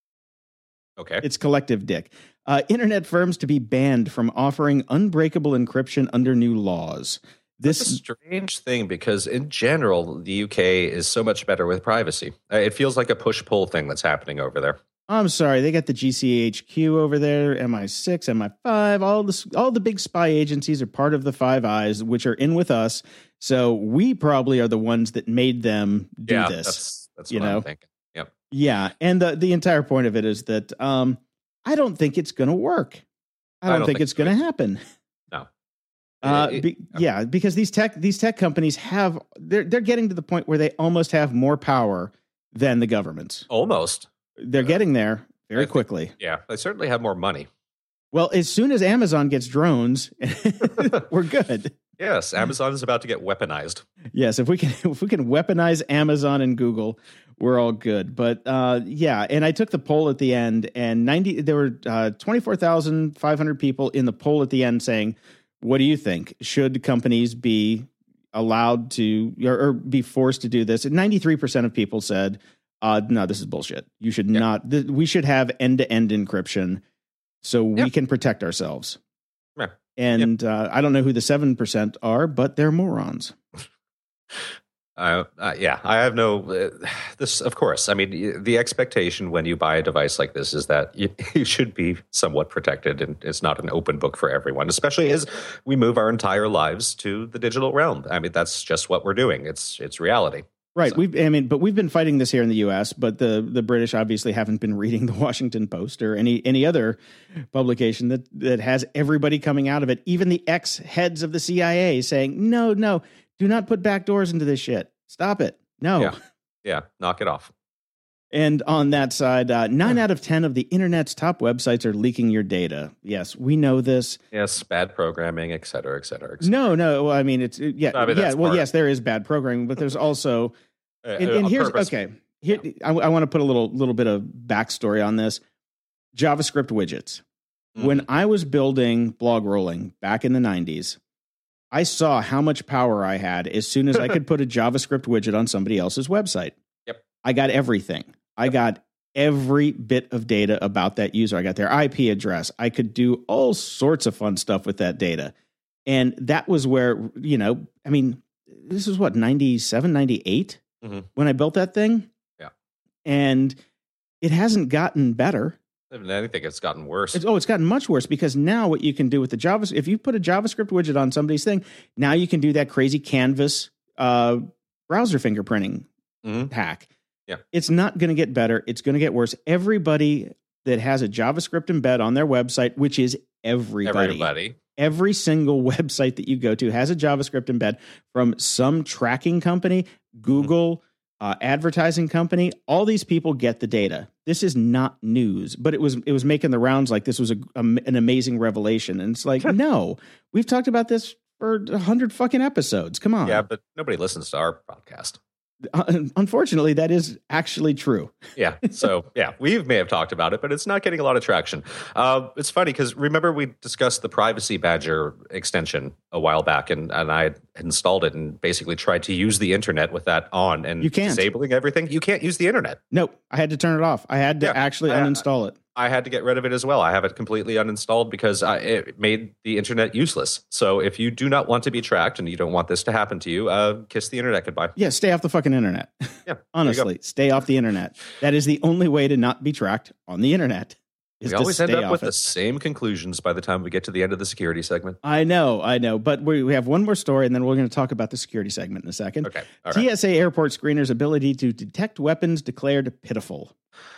Okay. Its collective dick. Uh, internet firms to be banned from offering unbreakable encryption under new laws. This is a strange thing because in general, the U K is so much better with privacy. Uh, it feels like a push-pull thing that's happening over there. I'm sorry. They got the G C H Q over there, M I six, M I five. All the, all the big spy agencies are part of the Five Eyes, which are in with us. So we probably are the ones that made them do yeah, this. That's, that's you what know? I'm thinking. Yep. Yeah. And the, the entire point of it is that um, I don't think it's going to work. I don't, I don't think, think it's so going to happen. No. Uh, it, it, be, no. Yeah, because these tech these tech companies have they're they're getting to the point where they almost have more power than the governments. Almost. They're uh, getting there very think, quickly. Yeah, they certainly have more money. Well, as soon as Amazon gets drones, we're good. Yes, Amazon is about to get weaponized. Yes, if we can if we can weaponize Amazon and Google, we're all good. But uh, yeah, and I took the poll at the end, and ninety there were uh, twenty-four thousand five hundred people in the poll at the end saying, "What do you think? Should companies be allowed to or, or be forced to do this?" And ninety-three percent of people said, uh, "No, this is bullshit. You should yeah. not. Th- we should have end-to-end encryption so we yep. can protect ourselves." Yeah. And yep. uh, I don't know who the seven percent are, but they're morons. Uh, uh, yeah, I have no, uh, this, of course, I mean, the expectation when you buy a device like this is that you, you should be somewhat protected, and it's not an open book for everyone, especially as we move our entire lives to the digital realm. I mean, that's just what we're doing. It's, it's reality. Right. So. We've, I mean, but we've been fighting this here in the U S, but the, the British obviously haven't been reading the Washington Post or any, any other publication that, that has everybody coming out of it. Even the ex-heads of the C I A saying, no, no, do not put backdoors into this shit. Stop it. No. Yeah. Yeah. Knock it off. And on that side, uh, nine out of ten of the internet's top websites are leaking your data. Yes, we know this. Yes, bad programming, et cetera, et cetera, et cetera. No, no. Well, I mean, it's yeah, I mean, yeah. Well, part. yes, there is bad programming, but there's also. Uh, and and here's purpose. okay. here, I, I want to put a little little bit of backstory on this. JavaScript widgets. Mm-hmm. When I was building Blog Rolling back in the nineties, I saw how much power I had as soon as I could put a JavaScript widget on somebody else's website. Yep. I got everything. I got every bit of data about that user. I got their I P address. I could do all sorts of fun stuff with that data. And that was where, you know, I mean, this was what, ninety-seven, ninety-eight mm-hmm. when I built that thing? Yeah. And it hasn't gotten better. If anything, it's gotten worse. It's, oh, it's gotten much worse because now what you can do with the Java, if you put a JavaScript widget on somebody's thing, now you can do that crazy Canvas uh, browser fingerprinting mm-hmm. hack. Yeah. It's not going to get better. It's going to get worse. Everybody that has a JavaScript embed on their website, which is everybody, everybody, every single website that you go to has a JavaScript embed from some tracking company, Google, mm-hmm. uh, advertising company. All these people get the data. This is not news, but it was it was making the rounds like this was a, a, an amazing revelation. And it's like, no, we've talked about this for a hundred fucking episodes. Come on. Yeah, but nobody listens to our podcast. Uh, unfortunately, that is actually true. Yeah. So, yeah, we may have talked about it, but it's not getting a lot of traction. Uh, it's funny because remember we discussed the Privacy Badger extension a while back, and, and I had installed it and basically tried to use the internet with that on and you can't. disabling everything. You can't use the internet. No, I had to turn it off. I had to yeah, actually I, uninstall it. I had to get rid of it as well. I have it completely uninstalled because I, it made the internet useless. So if you do not want to be tracked and you don't want this to happen to you, uh, kiss the internet goodbye. Yeah, stay off the fucking internet. Yeah, honestly, stay off the internet. That is the only way to not be tracked on the internet. We always end up with it. the same conclusions by the time we get to the end of the security segment. I know, I know. But we, we have one more story, and then we're going to talk about the security segment in a second. Okay. All right. T S A airport screeners' ability to detect weapons declared pitiful.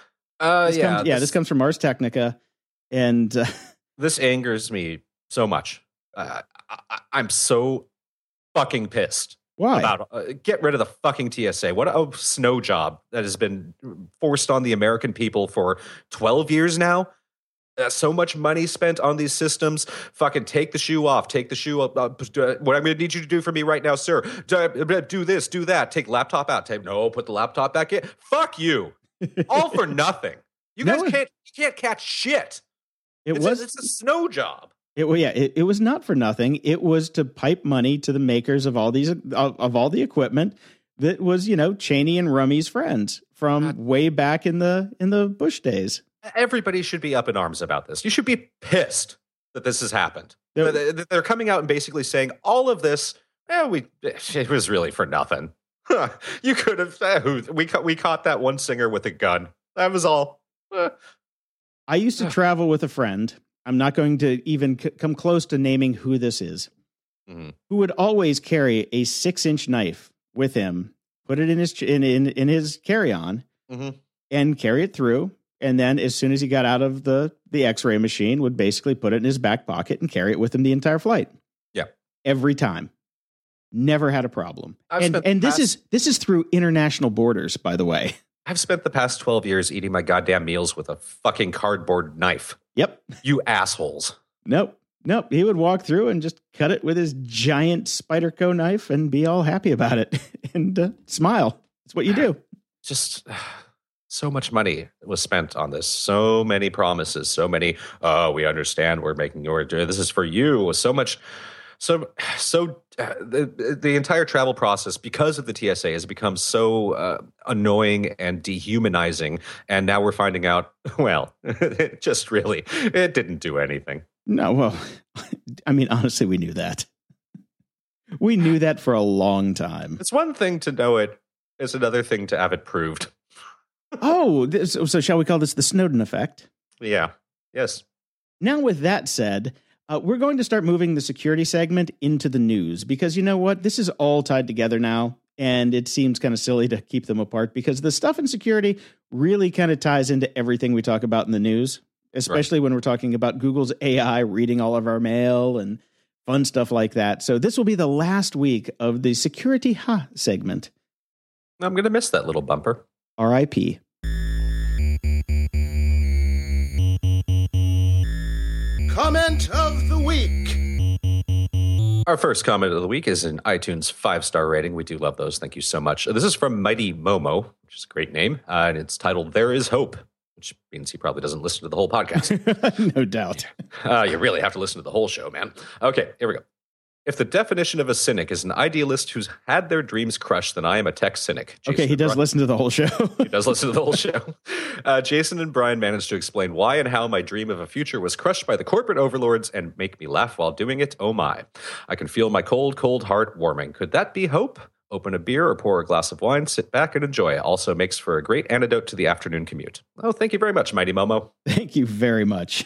Uh, this yeah, comes, yeah. this, this comes from Ars Technica, and uh, this angers me so much. Uh, I, I'm so fucking pissed. Why? About uh, get rid of the fucking T S A. What a snow job that has been forced on the American people for twelve years now. Uh, so much money spent on these systems. Fucking take the shoe off. Take the shoe off. Uh, what I'm going to need you to do for me right now, sir. Do, do this, do that. Take laptop out. Take, no, put the laptop back in. Fuck you. All for nothing. You guys no, can't you can't catch shit. It it's was a, it's a snow job. It well, yeah, it, it was not for nothing. It was to pipe money to the makers of all these of, of all the equipment that was, you know, Cheney and Rummy's friends from God. way back in the in the Bush days. Everybody should be up in arms about this. You should be pissed that this has happened. They're, they're coming out and basically saying all of this. Eh, we it was really for nothing. Huh, you could have. Eh, we we caught that one singer with a gun. That was all. Eh. I used to travel with a friend. I'm not going to even c- come close to naming who this is, mm-hmm. who would always carry a six-inch knife with him, put it in his in in, in his carry-on, mm-hmm. and carry it through. And then, as soon as he got out of the the X-ray machine, would basically put it in his back pocket and carry it with him the entire flight. Yeah, every time, never had a problem. I've and and this past- is this is through international borders, by the way. I've spent the past twelve years eating my goddamn meals with a fucking cardboard knife. Yep. You assholes. Nope. Nope. He would walk through and just cut it with his giant Spyderco knife and be all happy about it and uh, smile. That's what you do. Just so much money was spent on this. So many promises. So many, oh, we understand we're making your, this is for you. So much. So, so uh, the the entire travel process, because of the T S A, has become so uh, annoying and dehumanizing. And now we're finding out, well, it just really, it didn't do anything. No, well, I mean, honestly, we knew that. We knew that for a long time. It's one thing to know it. It's another thing to have it proved. Oh, this, so shall we call this the Snowden effect? Yeah. Yes. Now, with that said, Uh, we're going to start moving the security segment into the news because you know what? This is all tied together now, and it seems kind of silly to keep them apart because the stuff in security really kind of ties into everything we talk about in the news, especially right. when we're talking about Google's A I reading all of our mail and fun stuff like that. So this will be the last week of the Security Ha segment. I'm going to miss that little bumper. R I P Comment of the week. Our first comment of the week is an iTunes five-star rating. We do love those. Thank you so much. This is from Mighty Momo, which is a great name, uh, and it's titled There Is Hope, which means he probably doesn't listen to the whole podcast. No doubt. Uh, you really have to listen to the whole show, man. Okay, here we go. If the definition of a cynic is an idealist who's had their dreams crushed, then I am a tech cynic. Jason okay, he does Brian, listen to the whole show. he does listen to the whole show. Uh, Jason and Brian managed to explain why and how my dream of a future was crushed by the corporate overlords and make me laugh while doing it. Oh my. I can feel my cold, cold heart warming. Could that be hope? Open a beer or pour a glass of wine, sit back and enjoy. Also makes for a great antidote to the afternoon commute. Oh, thank you very much, Mighty Momo. Thank you very much.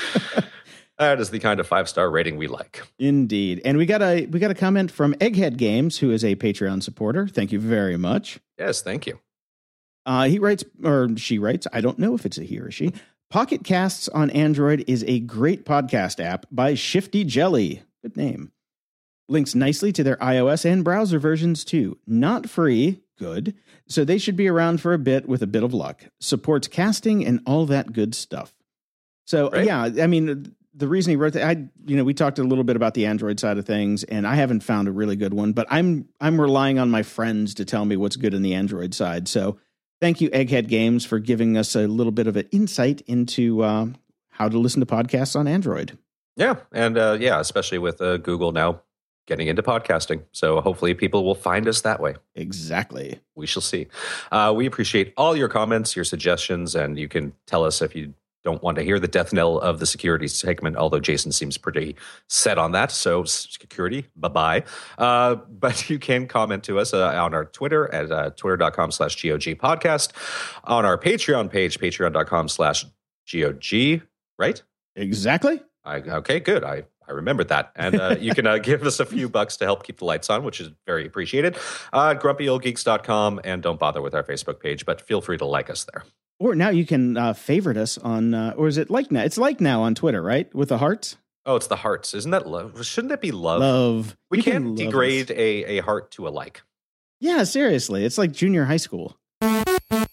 That is the kind of five-star rating we like. Indeed. And we got a we got a comment from Egghead Games, who is a Patreon supporter. Thank you very much. Yes, thank you. Uh, he writes, or she writes, I don't know if it's a he or she. Pocket Casts on Android is a great podcast app by Shifty Jelly. Good name. Links nicely to their iOS and browser versions too. Not free. Good. So they should be around for a bit with a bit of luck. Supports casting and all that good stuff. So, right. yeah, I mean, the reason he wrote that, I, you know, we talked a little bit about the Android side of things, and I haven't found a really good one, but I'm I'm relying on my friends to tell me what's good in the Android side. So thank you, Egghead Games, for giving us a little bit of an insight into uh, how to listen to podcasts on Android. Yeah, and uh, yeah, especially with uh, Google now getting into podcasting. So hopefully people will find us that way. Exactly. We shall see. Uh, we appreciate all your comments, your suggestions, and you can tell us if you don't want to hear the death knell of the security segment, although Jason seems pretty set on that. So security, bye-bye. Uh, but you can comment to us uh, on our Twitter at uh, twitter.com slash GOG podcast, on our Patreon page, patreon.com slash GOG, right? Exactly. I, okay, good. I, I remembered that. And uh, you can uh, give us a few bucks to help keep the lights on, which is very appreciated. Uh, grumpy old geeks dot com, and don't bother with our Facebook page, but feel free to like us there. Or now you can uh, favorite us on, uh, or is it like now? It's like now on Twitter, right? With the hearts? Oh, it's the hearts. Isn't that love? Shouldn't that be love? Love. We you can't can degrade a, a heart to a like. Yeah, seriously. It's like junior high school. At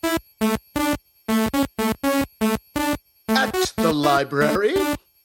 the library.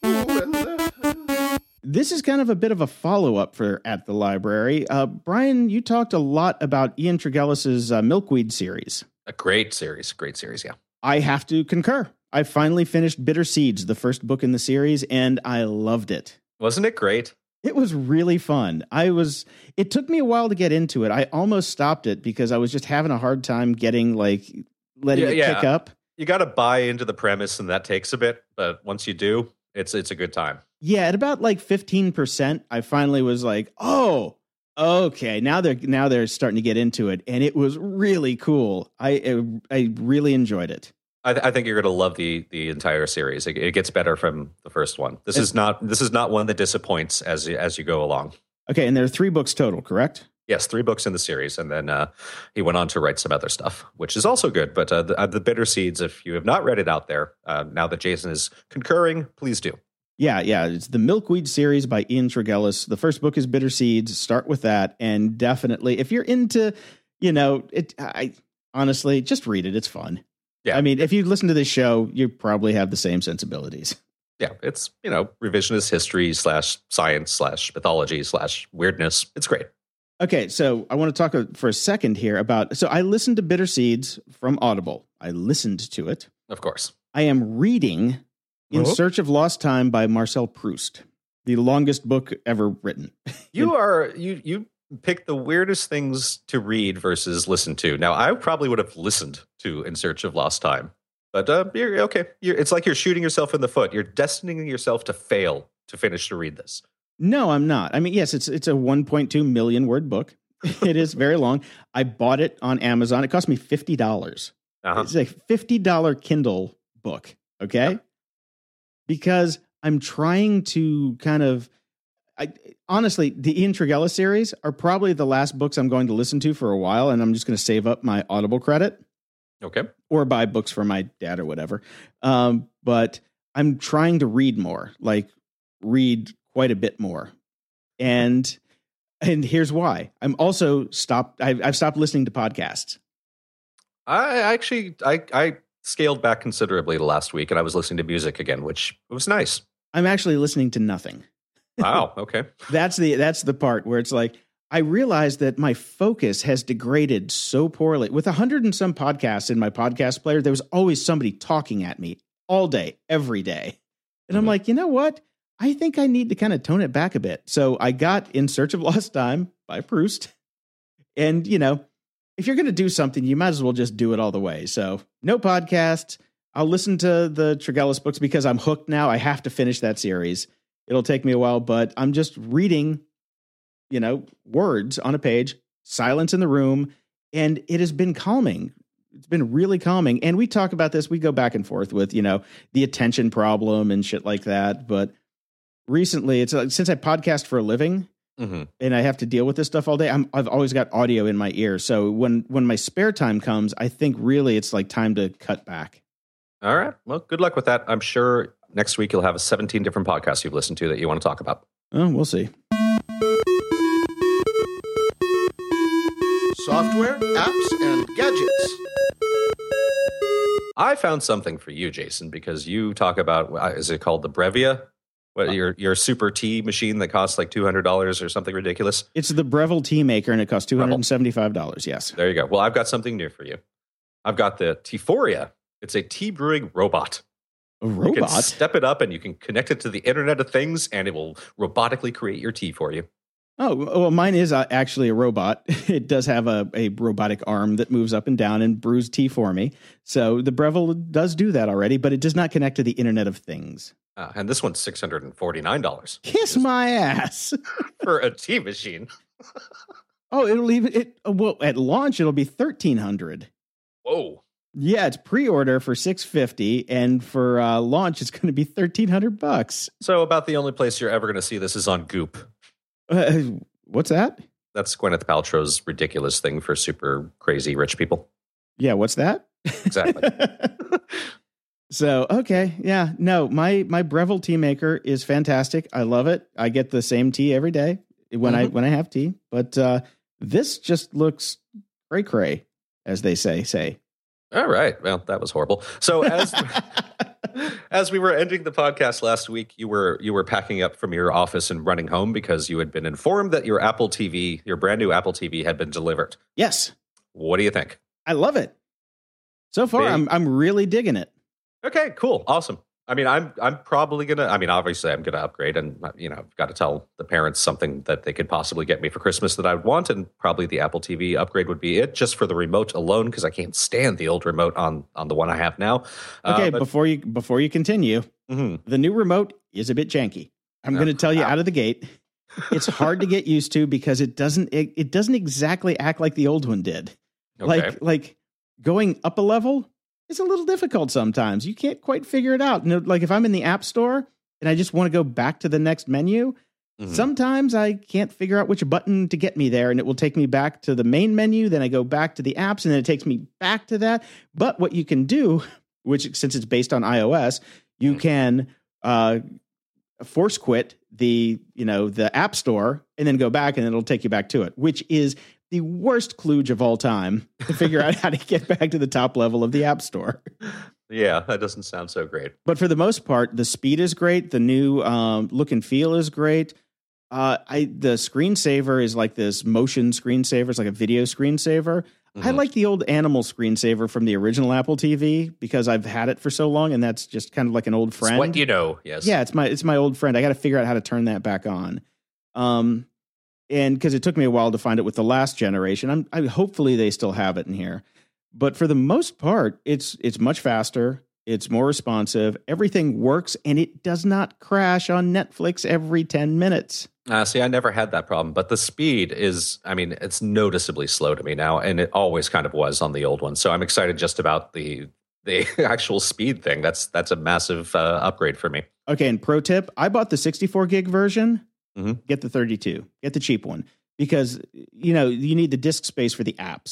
This is kind of a bit of a follow-up for At the Library. Uh, Brian, you talked a lot about Ian Tregellis's uh, Milkweed series. A great series. Great series, yeah. I have to concur. I finally finished Bitter Seeds, the first book in the series, and I loved it. Wasn't it great? It was really fun. I was, it took me a while to get into it. I almost stopped it because I was just having a hard time getting, like, letting yeah, it yeah. kick up. You got to buy into the premise, and that takes a bit. But once you do, it's it's a good time. Yeah, at about like fifteen percent, I finally was like, oh, okay, now they're now they're starting to get into it, and it was really cool. I I really enjoyed it. I, th- I think you're going to love the the entire series. It, it gets better from the first one. This it's, is not this is not one that disappoints as as you go along. Okay, and there are three books total, correct? Yes, three books in the series, and then uh, he went on to write some other stuff, which is also good. But uh, the, uh, the Bitter Seeds, if you have not read it out there, uh, now that Jason is concurring, please do. Yeah, yeah. It's the Milkweed series by Ian Tregellis. The first book is Bitter Seeds. Start with that. And definitely, if you're into, you know, it, I honestly, just read it. It's fun. Yeah. I mean, if you listen to this show, you probably have the same sensibilities. Yeah. It's, you know, revisionist history slash science slash mythology slash weirdness. It's great. Okay. So I want to talk for a second here about, so I listened to Bitter Seeds from Audible. I listened to it. Of course. I am reading In oh. Search of Lost Time by Marcel Proust, the longest book ever written. You are you you picked the weirdest things to read versus listen to. Now, I probably would have listened to In Search of Lost Time, but uh, you're okay. You're, it's like you're shooting yourself in the foot. You're destining yourself to fail to finish to read this. No, I'm not. I mean, yes, it's it's a one point two million word book. It is very long. I bought it on Amazon. It cost me fifty dollars. Uh-huh. It's a fifty dollars Kindle book. Okay. Yep. Because I'm trying to kind of, I, honestly, the Ian Tregellis series are probably the last books I'm going to listen to for a while, and I'm just going to save up my Audible credit. Okay. Or buy books for my dad or whatever. Um, but I'm trying to read more, like read quite a bit more. And and here's why. I'm also stopped, I've, I've stopped listening to podcasts. I actually, I, I, scaled back considerably last week, and I was listening to music again, which was nice. I'm actually listening to nothing. Wow. Okay. That's the that's the part where it's like, I realized that my focus has degraded so poorly. With a hundred and some podcasts in my podcast player, there was always somebody talking at me all day, every day. And mm-hmm. I'm like, you know what? I think I need to kind of tone it back a bit. So I got In Search of Lost Time by Proust. And, you know, if you're going to do something, you might as well just do it all the way. So no podcasts. I'll listen to the Tregelles books because I'm hooked now. I have to finish that series. It'll take me a while, but I'm just reading, you know, words on a page, silence in the room, and it has been calming. It's been really calming. And we talk about this. We go back and forth with, you know, the attention problem and shit like that. But recently, it's like, since I podcast for a living mm-hmm. and I have to deal with this stuff all day, I'm, I've always got audio in my ear. So when, when my spare time comes, I think really it's like time to cut back. All right. Well, good luck with that. I'm sure next week you'll have seventeen different podcasts you've listened to that you want to talk about. Oh, we'll see. Software, apps, and gadgets. I found something for you, Jason, because you talk about, is it called the Brevia? What, your your super tea machine that costs like two hundred dollars or something ridiculous? It's the Breville Tea Maker, and it costs two hundred seventy-five dollars, yes. There you go. Well, I've got something new for you. I've got the Teaphoria. It's a tea brewing robot. A robot? You can step it up and you can connect it to the Internet of Things, and it will robotically create your tea for you. Oh, well, mine is actually a robot. It does have a, a robotic arm that moves up and down and brews tea for me. So the Breville does do that already, but it does not connect to the Internet of Things. Uh, and this one's six hundred forty-nine dollars. Kiss my ass. For a tea machine. Oh, it'll even, it, well, at launch, it'll be thirteen hundred dollars. Whoa. Yeah, it's pre-order for six hundred fifty dollars, and for uh, launch, it's going to be thirteen hundred bucks. So about the only place you're ever going to see this is on Goop. Uh, what's that? That's Gwyneth Paltrow's ridiculous thing for super crazy rich people. Yeah, what's that? Exactly. So, okay, yeah, no, my my Breville tea maker is fantastic. I love it. I get the same tea every day when mm-hmm. I when I have tea. But uh, this just looks cray cray, as they say. Say. All right. Well, that was horrible. So as as we were ending the podcast last week, you were you were packing up from your office and running home because you had been informed that your Apple T V, your brand new Apple T V, had been delivered. Yes. What do you think? I love it. So far, Big. I'm I'm really digging it. Okay, cool, awesome. I mean, I'm I'm probably gonna. I mean, obviously, I'm gonna upgrade, and you know, I've got to tell the parents something that they could possibly get me for Christmas that I would want, and probably the Apple T V upgrade would be it, just for the remote alone, because I can't stand the old remote on on the one I have now. Okay, uh, but, before you before you continue, mm-hmm. the new remote is a bit janky. I'm uh, going to tell you wow. out of the gate, it's hard to get used to because it doesn't it, it doesn't exactly act like the old one did. Okay. Like like going up a level. It's a little difficult sometimes. You can't quite figure it out. You know, like if I'm in the App Store and I just want to go back to the next menu, mm-hmm. sometimes I can't figure out which button to get me there, and it will take me back to the main menu. Then I go back to the apps, and then it takes me back to that. But what you can do, which since it's based on iOS, you mm-hmm. can uh, force quit the you know the App Store and then go back, and it'll take you back to it, which is the worst kludge of all time to figure out how to get back to the top level of the App Store. Yeah, that doesn't sound so great. But for the most part, the speed is great. The new um, look and feel is great. Uh, I the screensaver is like this motion screensaver. It's like a video screensaver. Mm-hmm. I like the old animal screensaver from the original Apple T V because I've had it for so long, and that's just kind of like an old friend. It's what you know, yes. Yeah, it's my it's my old friend. I got to figure out how to turn that back on. Um. And because it took me a while to find it with the last generation, I'm I, hopefully they still have it in here. But for the most part, it's it's much faster. It's more responsive. Everything works, and it does not crash on Netflix every ten minutes. Uh, see, I never had that problem, but the speed is, I mean, it's noticeably slow to me now, and it always kind of was on the old one. So I'm excited just about the the actual speed thing. That's that's a massive uh, upgrade for me. Okay, and pro tip, I bought the sixty-four gig version. Mm-hmm. Get the thirty-two. Get the cheap one because, you know, you need the disk space for the apps.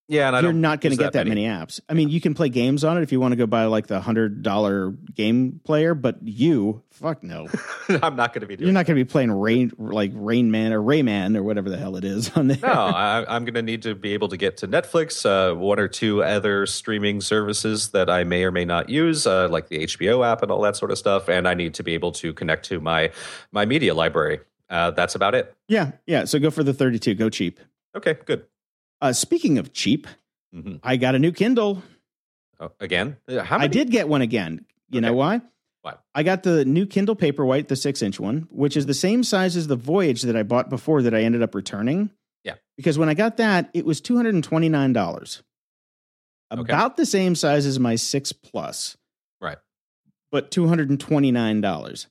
Yeah, and I you're don't not going to use get that many. many apps. I mean, you can play games on it if you want to go buy like the hundred dollar game player, but you, fuck no, I'm not going to be. doing You're not going to be playing Rain like Rain Man or Rayman or whatever the hell it is on there. No, I, I'm going to need to be able to get to Netflix, uh, one or two other streaming services that I may or may not use, uh, like the H B O app and all that sort of stuff, and I need to be able to connect to my my media library. Uh, that's about it. Yeah, yeah. So go for the thirty-two. Go cheap. Okay, good. Uh, speaking of cheap, mm-hmm. I got a new Kindle. Oh, again? How many? I did get one again. You okay. know why? Why? I got the new Kindle Paperwhite, the six-inch one, which is the same size as the Voyage that I bought before that I ended up returning. Yeah. Because when I got that, it was two hundred twenty-nine dollars. Okay. About the same size as my six Plus. Right. But two hundred twenty-nine dollars.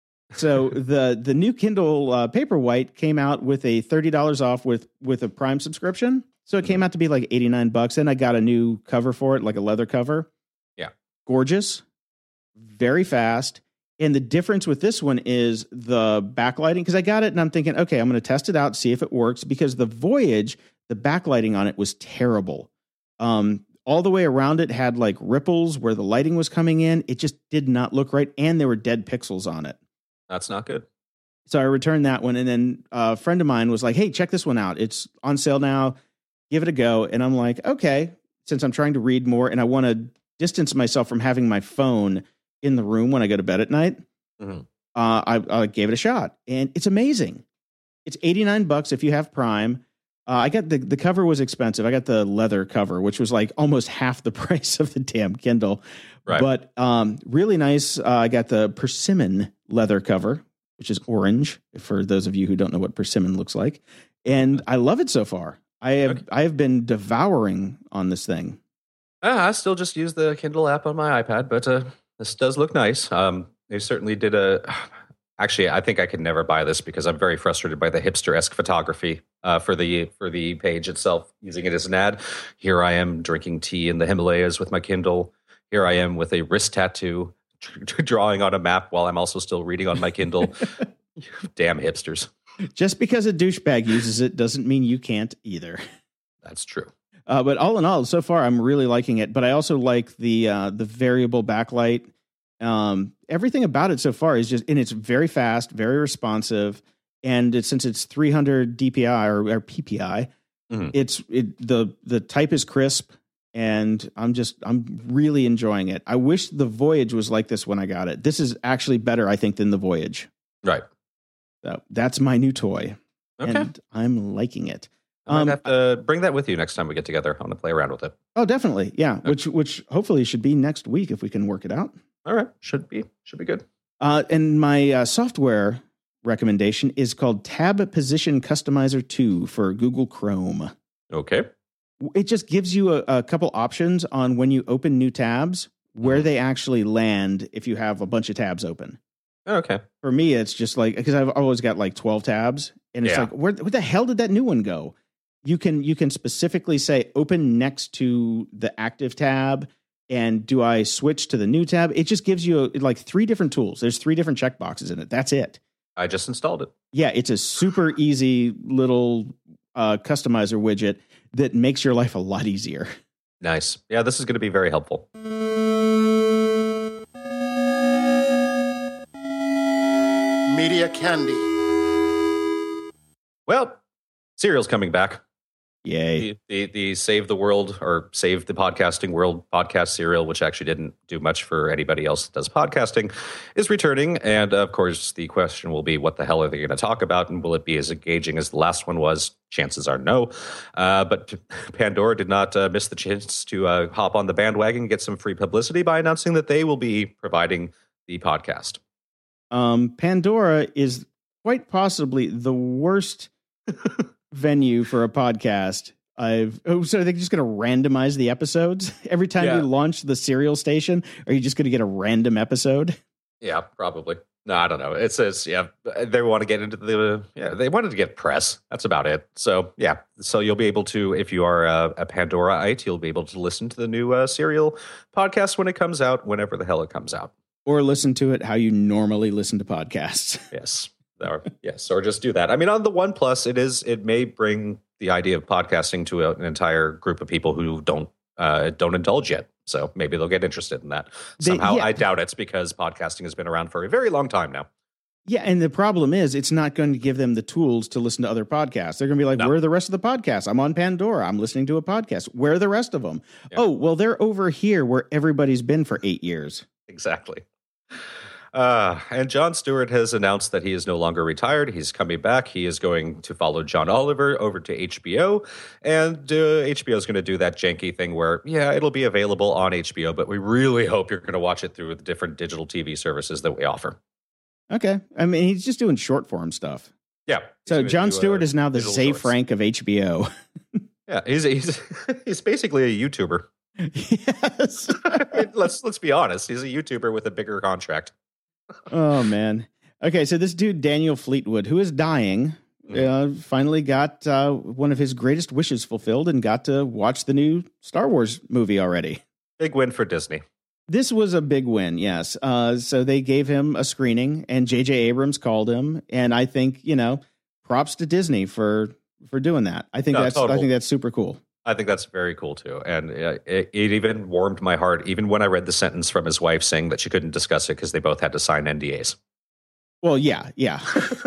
So the the new Kindle uh, Paperwhite came out with a thirty dollars off with, with a Prime subscription. So it came out to be like eighty-nine bucks. And I got a new cover for it, like a leather cover. Yeah. Gorgeous. Very fast. And the difference with this one is the backlighting. Because I got it and I'm thinking, okay, I'm going to test it out, see if it works. Because the Voyage, the backlighting on it was terrible. Um, all the way around it had like ripples where the lighting was coming in. It just did not look right. And there were dead pixels on it. That's not good. So I returned that one. And then a friend of mine was like, hey, check this one out. It's on sale now. Give it a go. And I'm like, okay, since I'm trying to read more and I want to distance myself from having my phone in the room when I go to bed at night, mm-hmm. uh, I, I gave it a shot. And it's amazing. It's eighty-nine bucks if you have Prime. Uh, I got the, the cover was expensive. I got the leather cover, which was like almost half the price of the damn Kindle. Right. But um, really nice. Uh, I got the Persimmon leather cover, which is orange, for those of you who don't know what persimmon looks like. And I love it so far. I have okay. I have been devouring on this thing. Uh, I still just use the Kindle app on my iPad, but uh, this does look nice. Um, they certainly did a... Actually, I think I could never buy this because I'm very frustrated by the hipster-esque photography uh, for the for the page itself, using it as an ad. Here I am drinking tea in the Himalayas with my Kindle. Here I am with a wrist tattoo, drawing on a map while I'm also still reading on my Kindle. Damn hipsters. Just because a douchebag uses it doesn't mean you can't either. That's true. Uh, but all in all, so far, I'm really liking it. But I also like the uh, the variable backlight. Um, everything about it so far is just, and it's very fast, very responsive. And it, since it's three hundred D P I or, or P P I, mm-hmm. it's it, the the type is crisp. And I'm just, I'm really enjoying it. I wish the Voyage was like this when I got it. This is actually better, I think, than the Voyage. Right. So that's my new toy. Okay. And I'm liking it. I might um, have to bring that with you next time we get together. I want to play around with it. Oh, definitely. Yeah. Okay. Which, which hopefully should be next week if we can work it out. All right. Should be, should be good. Uh, and my uh, software recommendation is called Tab Position Customizer two for Google Chrome. Okay. It just gives you a, a couple options on when you open new tabs, where mm-hmm. they actually land if you have a bunch of tabs open. Okay. For me, it's just like, because I've always got like twelve tabs, and it's yeah. like, where, where the hell did that new one go? You can you can specifically say open next to the active tab, and do I switch to the new tab? It just gives you a, like three different tools. There's three different checkboxes in it. That's it. I just installed it. Yeah, it's a super easy little uh, customizer widget that makes your life a lot easier. Nice. Yeah, this is going to be very helpful. Media Candy. Well, Serial's coming back. Yay. The, the, the Save the World or Save the Podcasting World podcast serial, which actually didn't do much for anybody else that does podcasting, is returning. And of course, the question will be, what the hell are they going to talk about? And will it be as engaging as the last one was? Chances are no. Uh, but Pandora did not uh, miss the chance to uh, hop on the bandwagon and get some free publicity by announcing that they will be providing the podcast. Um, Pandora is quite possibly the worst venue for a podcast. I've oh, so are they just going to randomize the episodes every time yeah. you launch the Serial station? Are you just going to get a random episode? Yeah, probably. No, I don't know. It says yeah, they want to get into the yeah, they wanted to get press. That's about it. So yeah, so you'll be able to, if you are a, a Pandoraite, you'll be able to listen to the new uh, Serial podcast when it comes out, whenever the hell it comes out, or listen to it how you normally listen to podcasts. Yes. Or, yes, or just do that. I mean, on the OnePlus, it is. It may bring the idea of podcasting to a, an entire group of people who don't uh, don't indulge yet. So maybe they'll get interested in that. Somehow, They, yeah. I doubt it's because podcasting has been around for a very long time now. Yeah, and the problem is it's not going to give them the tools to listen to other podcasts. They're going to be like, No. where are the rest of the podcasts? I'm on Pandora. I'm listening to a podcast. Where are the rest of them? Yeah. Oh, well, they're over here where everybody's been for eight years. Exactly. Uh, and Jon Stewart has announced that he is no longer retired. He's coming back. He is going to follow John Oliver over to H B O. And uh, H B O is going to do that janky thing where, yeah, it'll be available on H B O, but we really hope you're going to watch it through the different digital T V services that we offer. Okay. I mean, he's just doing short form stuff. Yeah. So He's Jon gonna do, Stewart uh, is now the digital Zay shorts. Frank of H B O. Yeah, he's he's he's basically a YouTuber. Yes. let's let's be honest. He's a YouTuber with a bigger contract. Oh, man. Okay, so this dude, Daniel Fleetwood, who is dying, uh, finally got uh, one of his greatest wishes fulfilled and got to watch the new Star Wars movie already. Big win for Disney. This was a big win, yes. Uh, so they gave him a screening, and J J Abrams called him, and I think, you know, props to Disney for for doing that. I think No, that's total. I think that's super cool. I think that's very cool too, and uh, it, it even warmed my heart, even when I read the sentence from his wife saying that she couldn't discuss it because they both had to sign N D As. Well, yeah, yeah,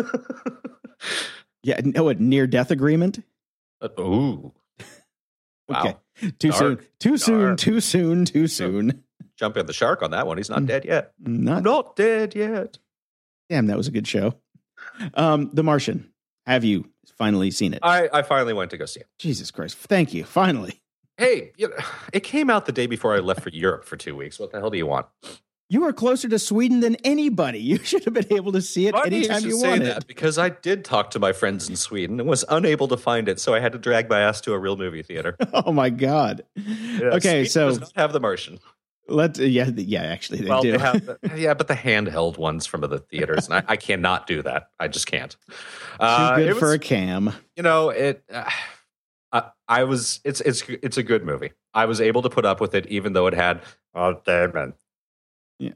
yeah. No, a near death agreement. Uh, ooh, wow! Okay, too Dark. soon, too soon, Dark. too soon, too soon. Jumping the shark on that one. He's not Mm. dead yet. Not Not dead yet. damn. That was a good show. Um, The Martian. Have you finally seen it? I, I finally went to go see it. Jesus Christ! Thank you. Finally, Hey, you know, it came out the day before I left for Europe for two weeks. What the hell do you want? you are closer to Sweden than anybody. You should have been able to see it Funny anytime should you say wanted. that because I did talk to my friends in Sweden and was unable to find it, so I had to drag my ass to a real movie theater. Oh my God. Yeah, Okay, Sweden so does not have The Martian. Let yeah yeah actually they well, do. they have the, yeah, but the handheld ones from the theaters, and I, I cannot do that. I just can't. Uh, Too good it for was- a cam. you know it. Uh, I, I was. It's it's it's a good movie. I was able to put up with it, even though it had. Oh damn it! Yeah.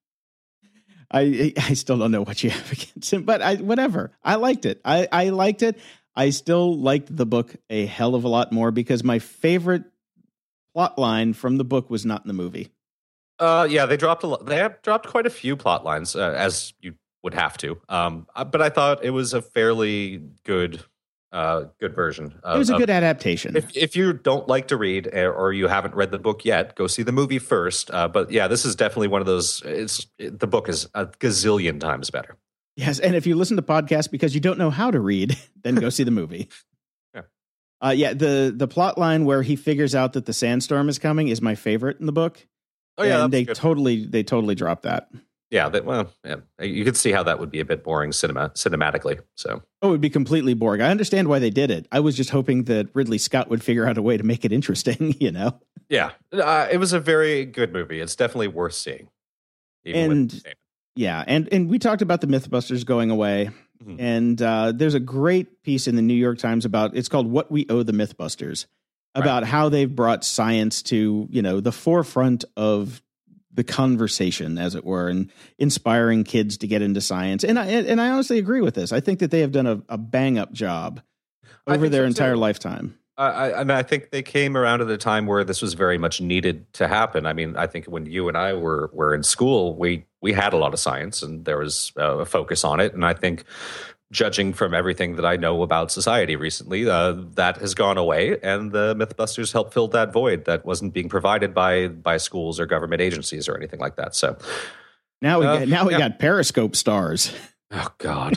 I I still don't know what you have against him, but I whatever. I liked it. I I liked it. I still liked the book a hell of a lot more because my favorite plot line from the book was not in the movie. Uh, yeah, they dropped a lot. They have dropped quite a few plot lines, uh, as you would have to. Um, uh, but I thought it was a fairly good, uh, good version. Of, It was a of- good adaptation. If if you don't like to read uh, or you haven't read the book yet, go see the movie first. Uh, but yeah, this is definitely one of those. It's it, the book is a gazillion times better. Yes, and if you listen to podcasts because you don't know how to read, then go see the movie. Yeah. Uh, yeah, the the plot line where he figures out that the sandstorm is coming is my favorite in the book. Oh yeah, and that's they good. totally they totally dropped that. yeah. That, well, yeah, you could see how that would be a bit boring cinema cinematically. So Oh, it would be completely boring. I understand why they did it. I was just hoping that Ridley Scott would figure out a way to make it interesting, you know? yeah, uh, it was a very good movie. It's definitely worth seeing. Even And- with, Yeah, and and we talked about the Mythbusters going away, Mhm. and uh, there's a great piece in the New York Times about it's called "What We Owe the Mythbusters," about how they've brought science to you know the forefront of the conversation, as it were, and inspiring kids to get into science. And I and I honestly agree with this. I think that they have done a, a bang up job I over think their so, entire too. lifetime. I, I, I mean, I think they came around at a time where this was very much needed to happen. I mean, I think when you and I were were in school, we we had a lot of science, and there was uh, a focus on it. And I think, judging from everything that I know about society recently, uh, that has gone away, and the MythBusters helped fill that void that wasn't being provided by by schools or government agencies or anything like that. So, Now we Uh, got, now we yeah. got Periscope stars. oh God.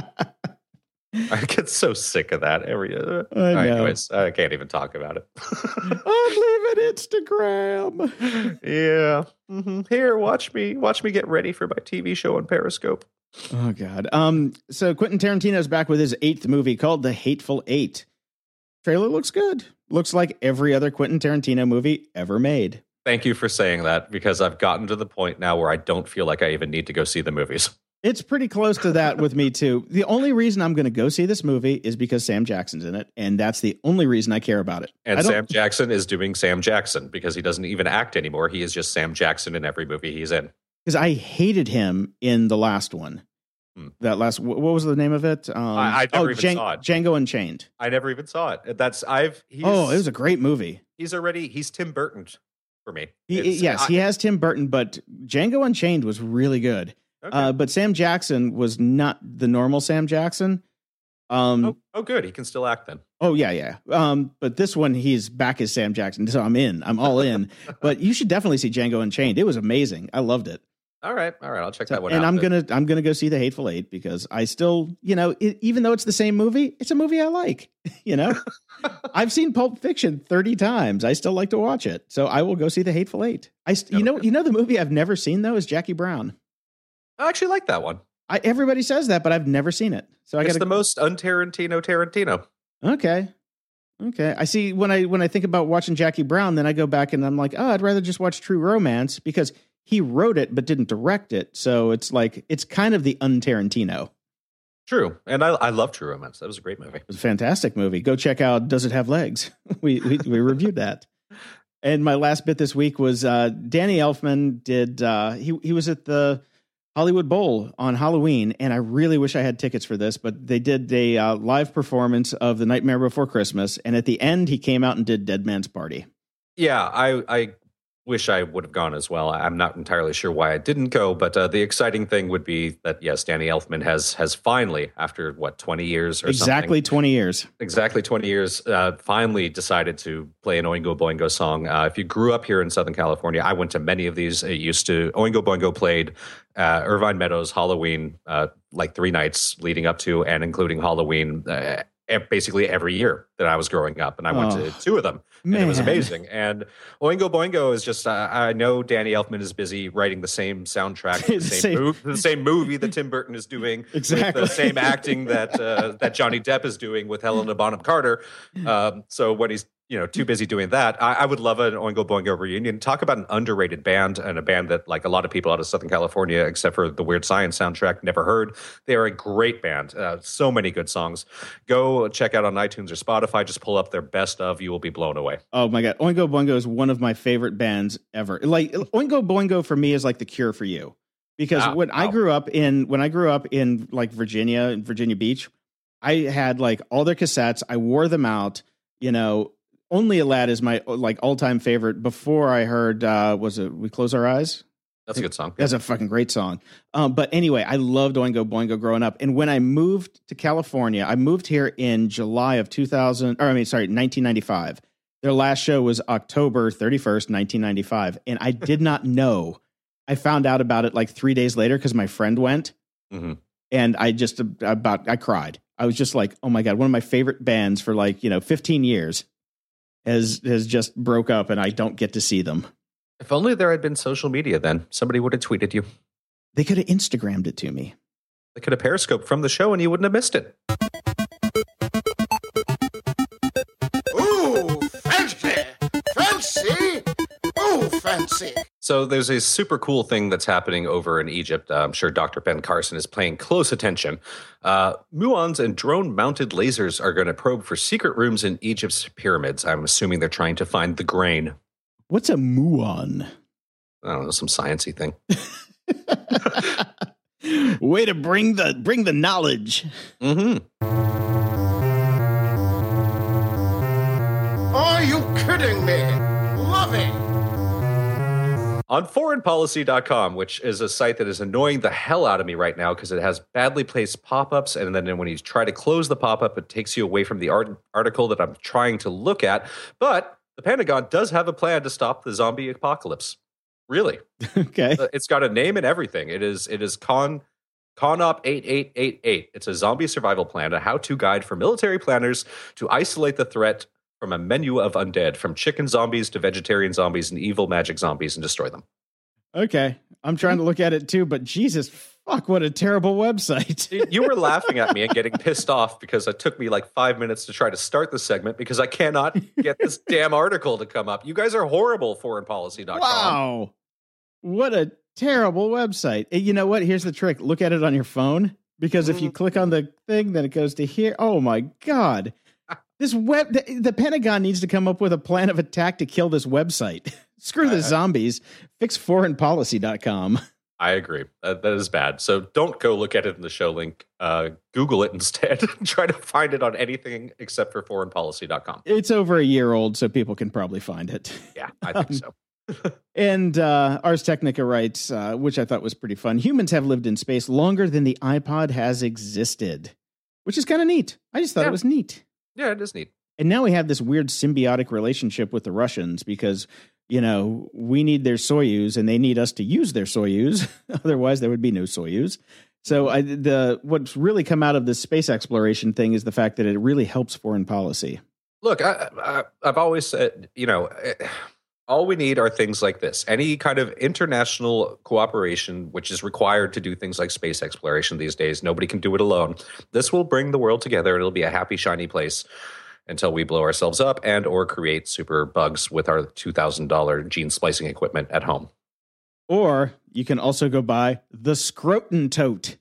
I get so sick of that every. Uh, I know. anyways, I can't even talk about it. I'm leaving Instagram. yeah. hmm Here, watch me. Watch me get ready for my T V show on Periscope. Oh God. Um. So Quentin Tarantino is back with his eighth movie called The Hateful Eight. Trailer looks good. Looks like every other Quentin Tarantino movie ever made. Thank you for saying that because I've gotten to the point now where I don't feel like I even need to go see the movies. It's pretty close to that with me too. The only reason I'm going to go see this movie is because Sam Jackson's in it, and that's the only reason I care about it. And I don't- Sam Jackson is doing Sam Jackson because he doesn't even act anymore. He is just Sam Jackson in every movie he's in. because I hated him in the last one. Hmm. That last, what was the name of it? Um, I, I never oh, even Djan- saw it. Django Unchained. I never even saw it. That's I've. He's, Oh, it was a great movie. He's already he's Tim Burton for me. He, yes, I, he has Tim Burton, but Django Unchained was really good. Okay. Uh, but Sam Jackson was not the normal Sam Jackson. Um, oh, oh, good. He can still act then. Oh yeah, yeah. Um, but this one, he's back as Sam Jackson, so I'm in. I'm all in. But you should definitely see Django Unchained. It was amazing. I loved it. All right, all right. I'll check so, that one and out. And I'm then. gonna I'm gonna go see The Hateful Eight because I still, you know, it, even though it's the same movie, it's a movie I like. You know, I've seen Pulp Fiction thirty times. I still like to watch it, so I will go see The Hateful Eight. I, you know, you know, the movie I've never seen though is Jackie Brown. I actually like that one. I, everybody says that, but I've never seen it. So I got it's the most un-Tarantino Tarantino. Okay. Okay. I see when I when I think about watching Jackie Brown, then I go back and I'm like, oh, I'd rather just watch True Romance because he wrote it but didn't direct it. So it's like it's kind of the un-Tarantino. True. And I I love True Romance. That was a great movie. It was a fantastic movie. Go check out Does It Have Legs? we, we we reviewed that. And my last bit this week was uh, Danny Elfman did uh, he he was at the Hollywood Bowl on Halloween, and I really wish I had tickets for this, but they did a uh, live performance of The Nightmare Before Christmas, and at the end, he came out and did Dead Man's Party. Yeah, I, I wish I would have gone as well. I'm not entirely sure why I didn't go, but uh, the exciting thing would be that, yes, Danny Elfman has has finally, after, what, twenty years or exactly something? Exactly twenty years. Exactly twenty years, uh, finally decided to play an Oingo Boingo song. Uh, if you grew up here in Southern California, I went to many of these. It used to, Oingo Boingo played uh, Irvine Meadows Halloween uh, like three nights leading up to and including Halloween uh, basically every year that I was growing up. And I went oh, to two of them. And man. It was amazing. And Oingo Boingo is just, uh, I know Danny Elfman is busy writing the same soundtrack, the same, same. Move, the same movie that Tim Burton is doing, exactly with the same acting that uh, that Johnny Depp is doing with Helena Bonham Carter. Um, so when he's you know too busy doing that, I, I would love an Oingo Boingo reunion. Talk about an underrated band and a band that like a lot of people out of Southern California, except for the Weird Science soundtrack, never heard. They are a great band. Uh, so many good songs. Go check out on iTunes or Spotify. Just pull up their best of. You will be blown away. Oh my God. Oingo Boingo is one of my favorite bands ever. Like Oingo Boingo for me is like the Cure for you. Because wow, when wow. I grew up in when I grew up in like Virginia in Virginia Beach, I had like all their cassettes. I wore them out. You know, Only a Lad is my like all time favorite. Before I heard, uh, was it We Close Our Eyes? That's a good song. That's a fucking great song. Um, but anyway, I loved Oingo Boingo growing up. And when I moved to California, I moved here in July of two thousand. Or I mean, sorry, nineteen ninety-five. Their last show was October thirty-first, nineteen ninety-five, and I did not know. I found out about it like three days later because my friend went, mm-hmm. and I just about I cried. I was just like, "Oh my God!" One of my favorite bands for like you know fifteen years has has just broke up, and I don't get to see them. If only there had been social media, then somebody would have tweeted you. They could have Instagrammed it to me. They could have Periscoped from the show, and you wouldn't have missed it. Ooh, fancy, fancy. Oh, fancy. So there's a super cool thing that's happening over in Egypt. Uh, I'm sure Doctor Ben Carson is paying close attention. Uh, muons and drone-mounted lasers are going to probe for secret rooms in Egypt's pyramids. I'm assuming they're trying to find the grain. What's a muon? I don't know, some sciencey thing. Way to bring the bring the knowledge. Mm-hmm. Are you kidding me? Love it. On foreign policy dot com, which is a site that is annoying the hell out of me right now because it has badly placed pop-ups, and then when you try to close the pop-up, it takes you away from the art- article that I'm trying to look at. But the Pentagon does have a plan to stop the zombie apocalypse. Really. Okay. It's got a name and everything. It is it is Con ConOp eighty-eight eighty-eight. It's a zombie survival plan, a how-to guide for military planners to isolate the threat from a menu of undead, from chicken zombies to vegetarian zombies and evil magic zombies, and destroy them. Okay. I'm trying to look at it too, but Jesus fuck, what a terrible website. You were laughing at me and getting pissed off because it took me like five minutes to try to start the segment because I cannot get this damn article to come up. You guys are horrible, foreign policy dot com. Wow. What a terrible website. You know what? Here's the trick. Look at it on your phone, because if you click on the thing, then it goes to here. Oh my God. This web, the, the Pentagon needs to come up with a plan of attack to kill this website. Screw the I, zombies. Fix foreign policy dot com. I agree. Uh, that is bad. So don't go look at it in the show link. Uh, Google it instead. Try to find it on anything except for foreign policy dot com. It's over a year old, so people can probably find it. Yeah, I think so. And uh, Ars Technica writes, uh, which I thought was pretty fun. Humans have lived in space longer than the iPod has existed, which is kind of neat. I just thought Yeah. it was neat. Yeah, it is neat. And now we have this weird symbiotic relationship with the Russians because, you know, we need their Soyuz and they need us to use their Soyuz. Otherwise, there would be no Soyuz. So I, the what's really come out of this space exploration thing is the fact that it really helps foreign policy. Look, I, I, I've always said, you know, all we need are things like this. Any kind of international cooperation, which is required to do things like space exploration these days. Nobody can do it alone. This will bring the world together. It'll be a happy, shiny place until we blow ourselves up and or create super bugs with our two thousand dollars gene splicing equipment at home. Or you can also go buy the Scroton Tote,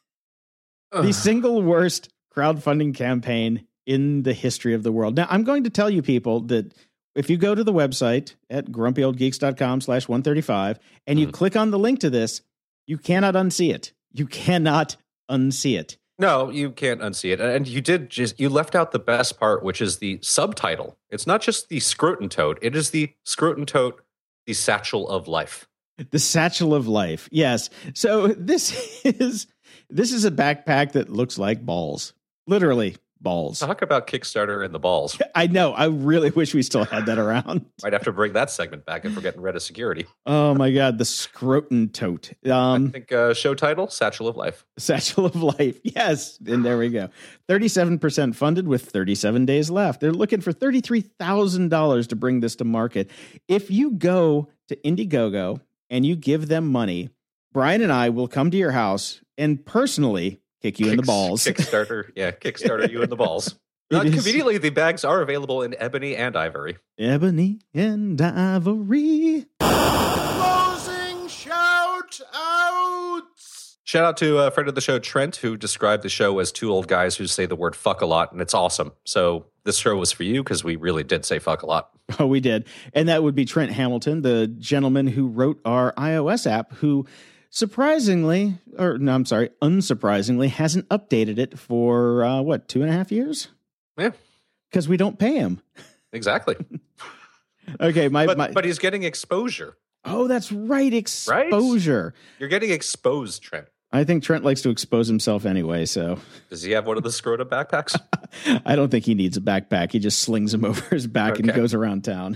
the single worst crowdfunding campaign in the history of the world. Now, I'm going to tell you people that if you go to the website at grumpyoldgeeks.com slash 135 and you mm. click on the link to this, you cannot unsee it. You cannot unsee it. No, you can't unsee it. And you did just, you left out the best part, which is the subtitle. It's not just the Scroton Tote. It is the Scroton Tote, the Satchel of Life. The Satchel of Life. Yes. So this is, this is a backpack that looks like balls. Literally balls. Talk about Kickstarter and the balls. I know. I really wish we still had that around. Might have to bring that segment back if we're getting rid of security. Oh my God. The Scroton Tote. Um, I think uh, show title, Satchel of Life. Satchel of Life. Yes. And there we go. thirty-seven percent funded with thirty-seven days left. They're looking for thirty-three thousand dollars to bring this to market. If you go to Indiegogo and you give them money, Brian and I will come to your house and personally kick you Kicks, in the balls. Kickstarter. Yeah, Kickstarter you in the balls. Not conveniently, the bags are available in ebony and ivory. Ebony and ivory. Closing shout outs. Shout out to a friend of the show, Trent, who described the show as two old guys who say the word fuck a lot, and it's awesome. So this show was for you because we really did say fuck a lot. Oh, we did. And that would be Trent Hamilton, the gentleman who wrote our iOS app, who surprisingly, or no, I'm sorry, unsurprisingly, hasn't updated it for, uh, what, two and a half years? Yeah. Because we don't pay him. Exactly. Okay, my but, my but he's getting exposure. Oh, that's right, exposure. Right? You're getting exposed, Trent. I think Trent likes to expose himself anyway, so. Does he have one of the scrotum backpacks? I don't think he needs a backpack. He just slings him over his back okay. and goes around town.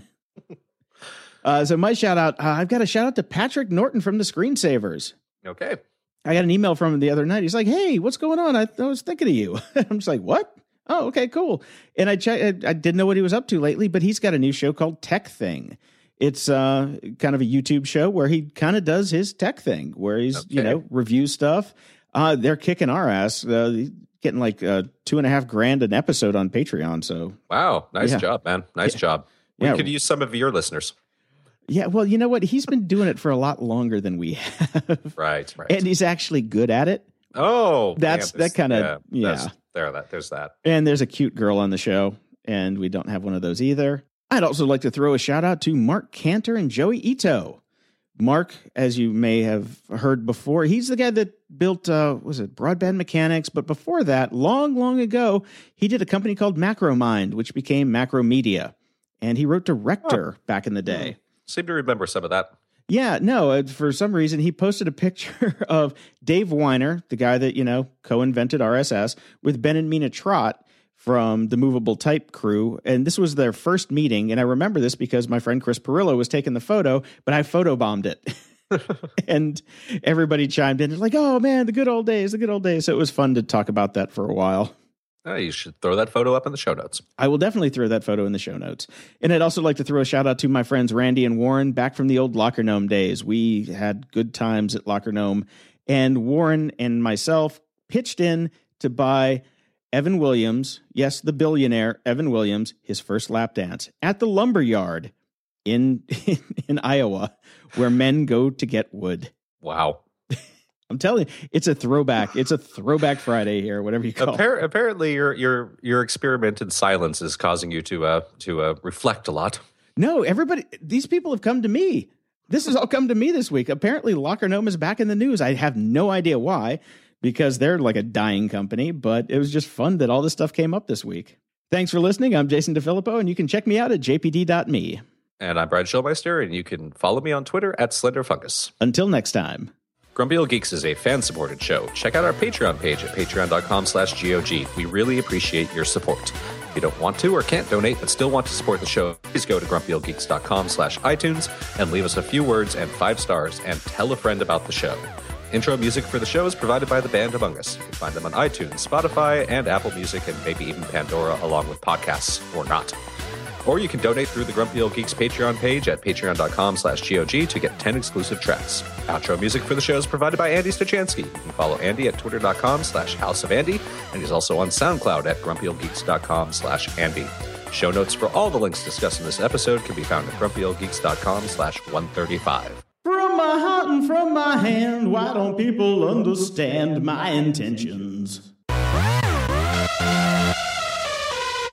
Uh, so my shout out, uh, I've got a shout out to Patrick Norton from the Screensavers. Okay. I got an email from him the other night. He's like, hey, what's going on? I, I was thinking of you. I'm just like, what? Oh, okay, cool. And I checked, I didn't know what he was up to lately, but he's got a new show called Tech Thing. It's uh, kind of a YouTube show where he kind of does his tech thing, where he's, okay. you know, reviews stuff. Uh, they're kicking our ass, uh, getting like uh, two and a half grand an episode on Patreon. So, wow, nice yeah. job, man. Nice yeah. job. We yeah. could use some of your listeners. Yeah, well, you know what? He's been doing it for a lot longer than we have. Right, right. And he's actually good at it. Oh, that's man, that kind of yeah. yeah. There, that there's that. And there's a cute girl on the show, and we don't have one of those either. I'd also like to throw a shout out to Mark Cantor and Joey Ito. Mark, as you may have heard before, he's the guy that built, uh, was it Broadband Mechanics? But before that, long, long ago, he did a company called Macromind, which became Macromedia. And he wrote Director oh. back in the day. Hmm. Seem to remember some of that. Yeah, no, for some reason, he posted a picture of Dave Weiner, the guy that, you know, co-invented R S S, with Ben and Mina Trott from the Movable Type crew. And this was their first meeting. And I remember this because my friend Chris Perillo was taking the photo, but I photobombed it. And everybody chimed in. It's like, oh, man, the good old days, the good old days. So it was fun to talk about that for a while. Oh, you should throw that photo up in the show notes. I will definitely throw that photo in the show notes. And I'd also like to throw a shout out to my friends Randy and Warren back from the old Locker Gnome days. We had good times at Locker Gnome. And Warren and myself pitched in to buy Evan Williams, yes, the billionaire Evan Williams, his first lap dance at the Lumberyard in, in, in Iowa, where men go to get wood. Wow. I'm telling you, it's a throwback. It's a throwback Friday here, whatever you call Appar- it. Apparently, your your your experiment in silence is causing you to uh to uh, reflect a lot. No, everybody. These people have come to me. This has all come to me this week. Apparently, Locker Gnome is back in the news. I have no idea why, because they're like a dying company, but it was just fun that all this stuff came up this week. Thanks for listening. I'm Jason DeFilippo, and you can check me out at j p d dot m e. And I'm Brian Schulmeister, and you can follow me on Twitter at SlenderFungus. Until next time. Grumpy Old Geeks is a fan-supported show. Check out our Patreon page at patreon.com slash GOG. We really appreciate your support. If you don't want to or can't donate but still want to support the show, please go to grumpyoldgeeks.com slash iTunes and leave us a few words and five stars and tell a friend about the show. Intro music for the show is provided by the band Among Us. You can find them on iTunes, Spotify, and Apple Music, and maybe even Pandora, along with podcasts, or not. Or you can donate through the Grumpy Old Geeks Patreon page at patreon.com slash GOG to get ten exclusive tracks. Outro music for the show is provided by Andy Stachansky. You can follow Andy at twitter.com slash House of Andy, and he's also on SoundCloud at grumpyoldgeeks.com slash Andy. Show notes for all the links discussed in this episode can be found at grumpyoldgeeks.com slash 135. From my heart and from my hand, why don't people understand my intentions?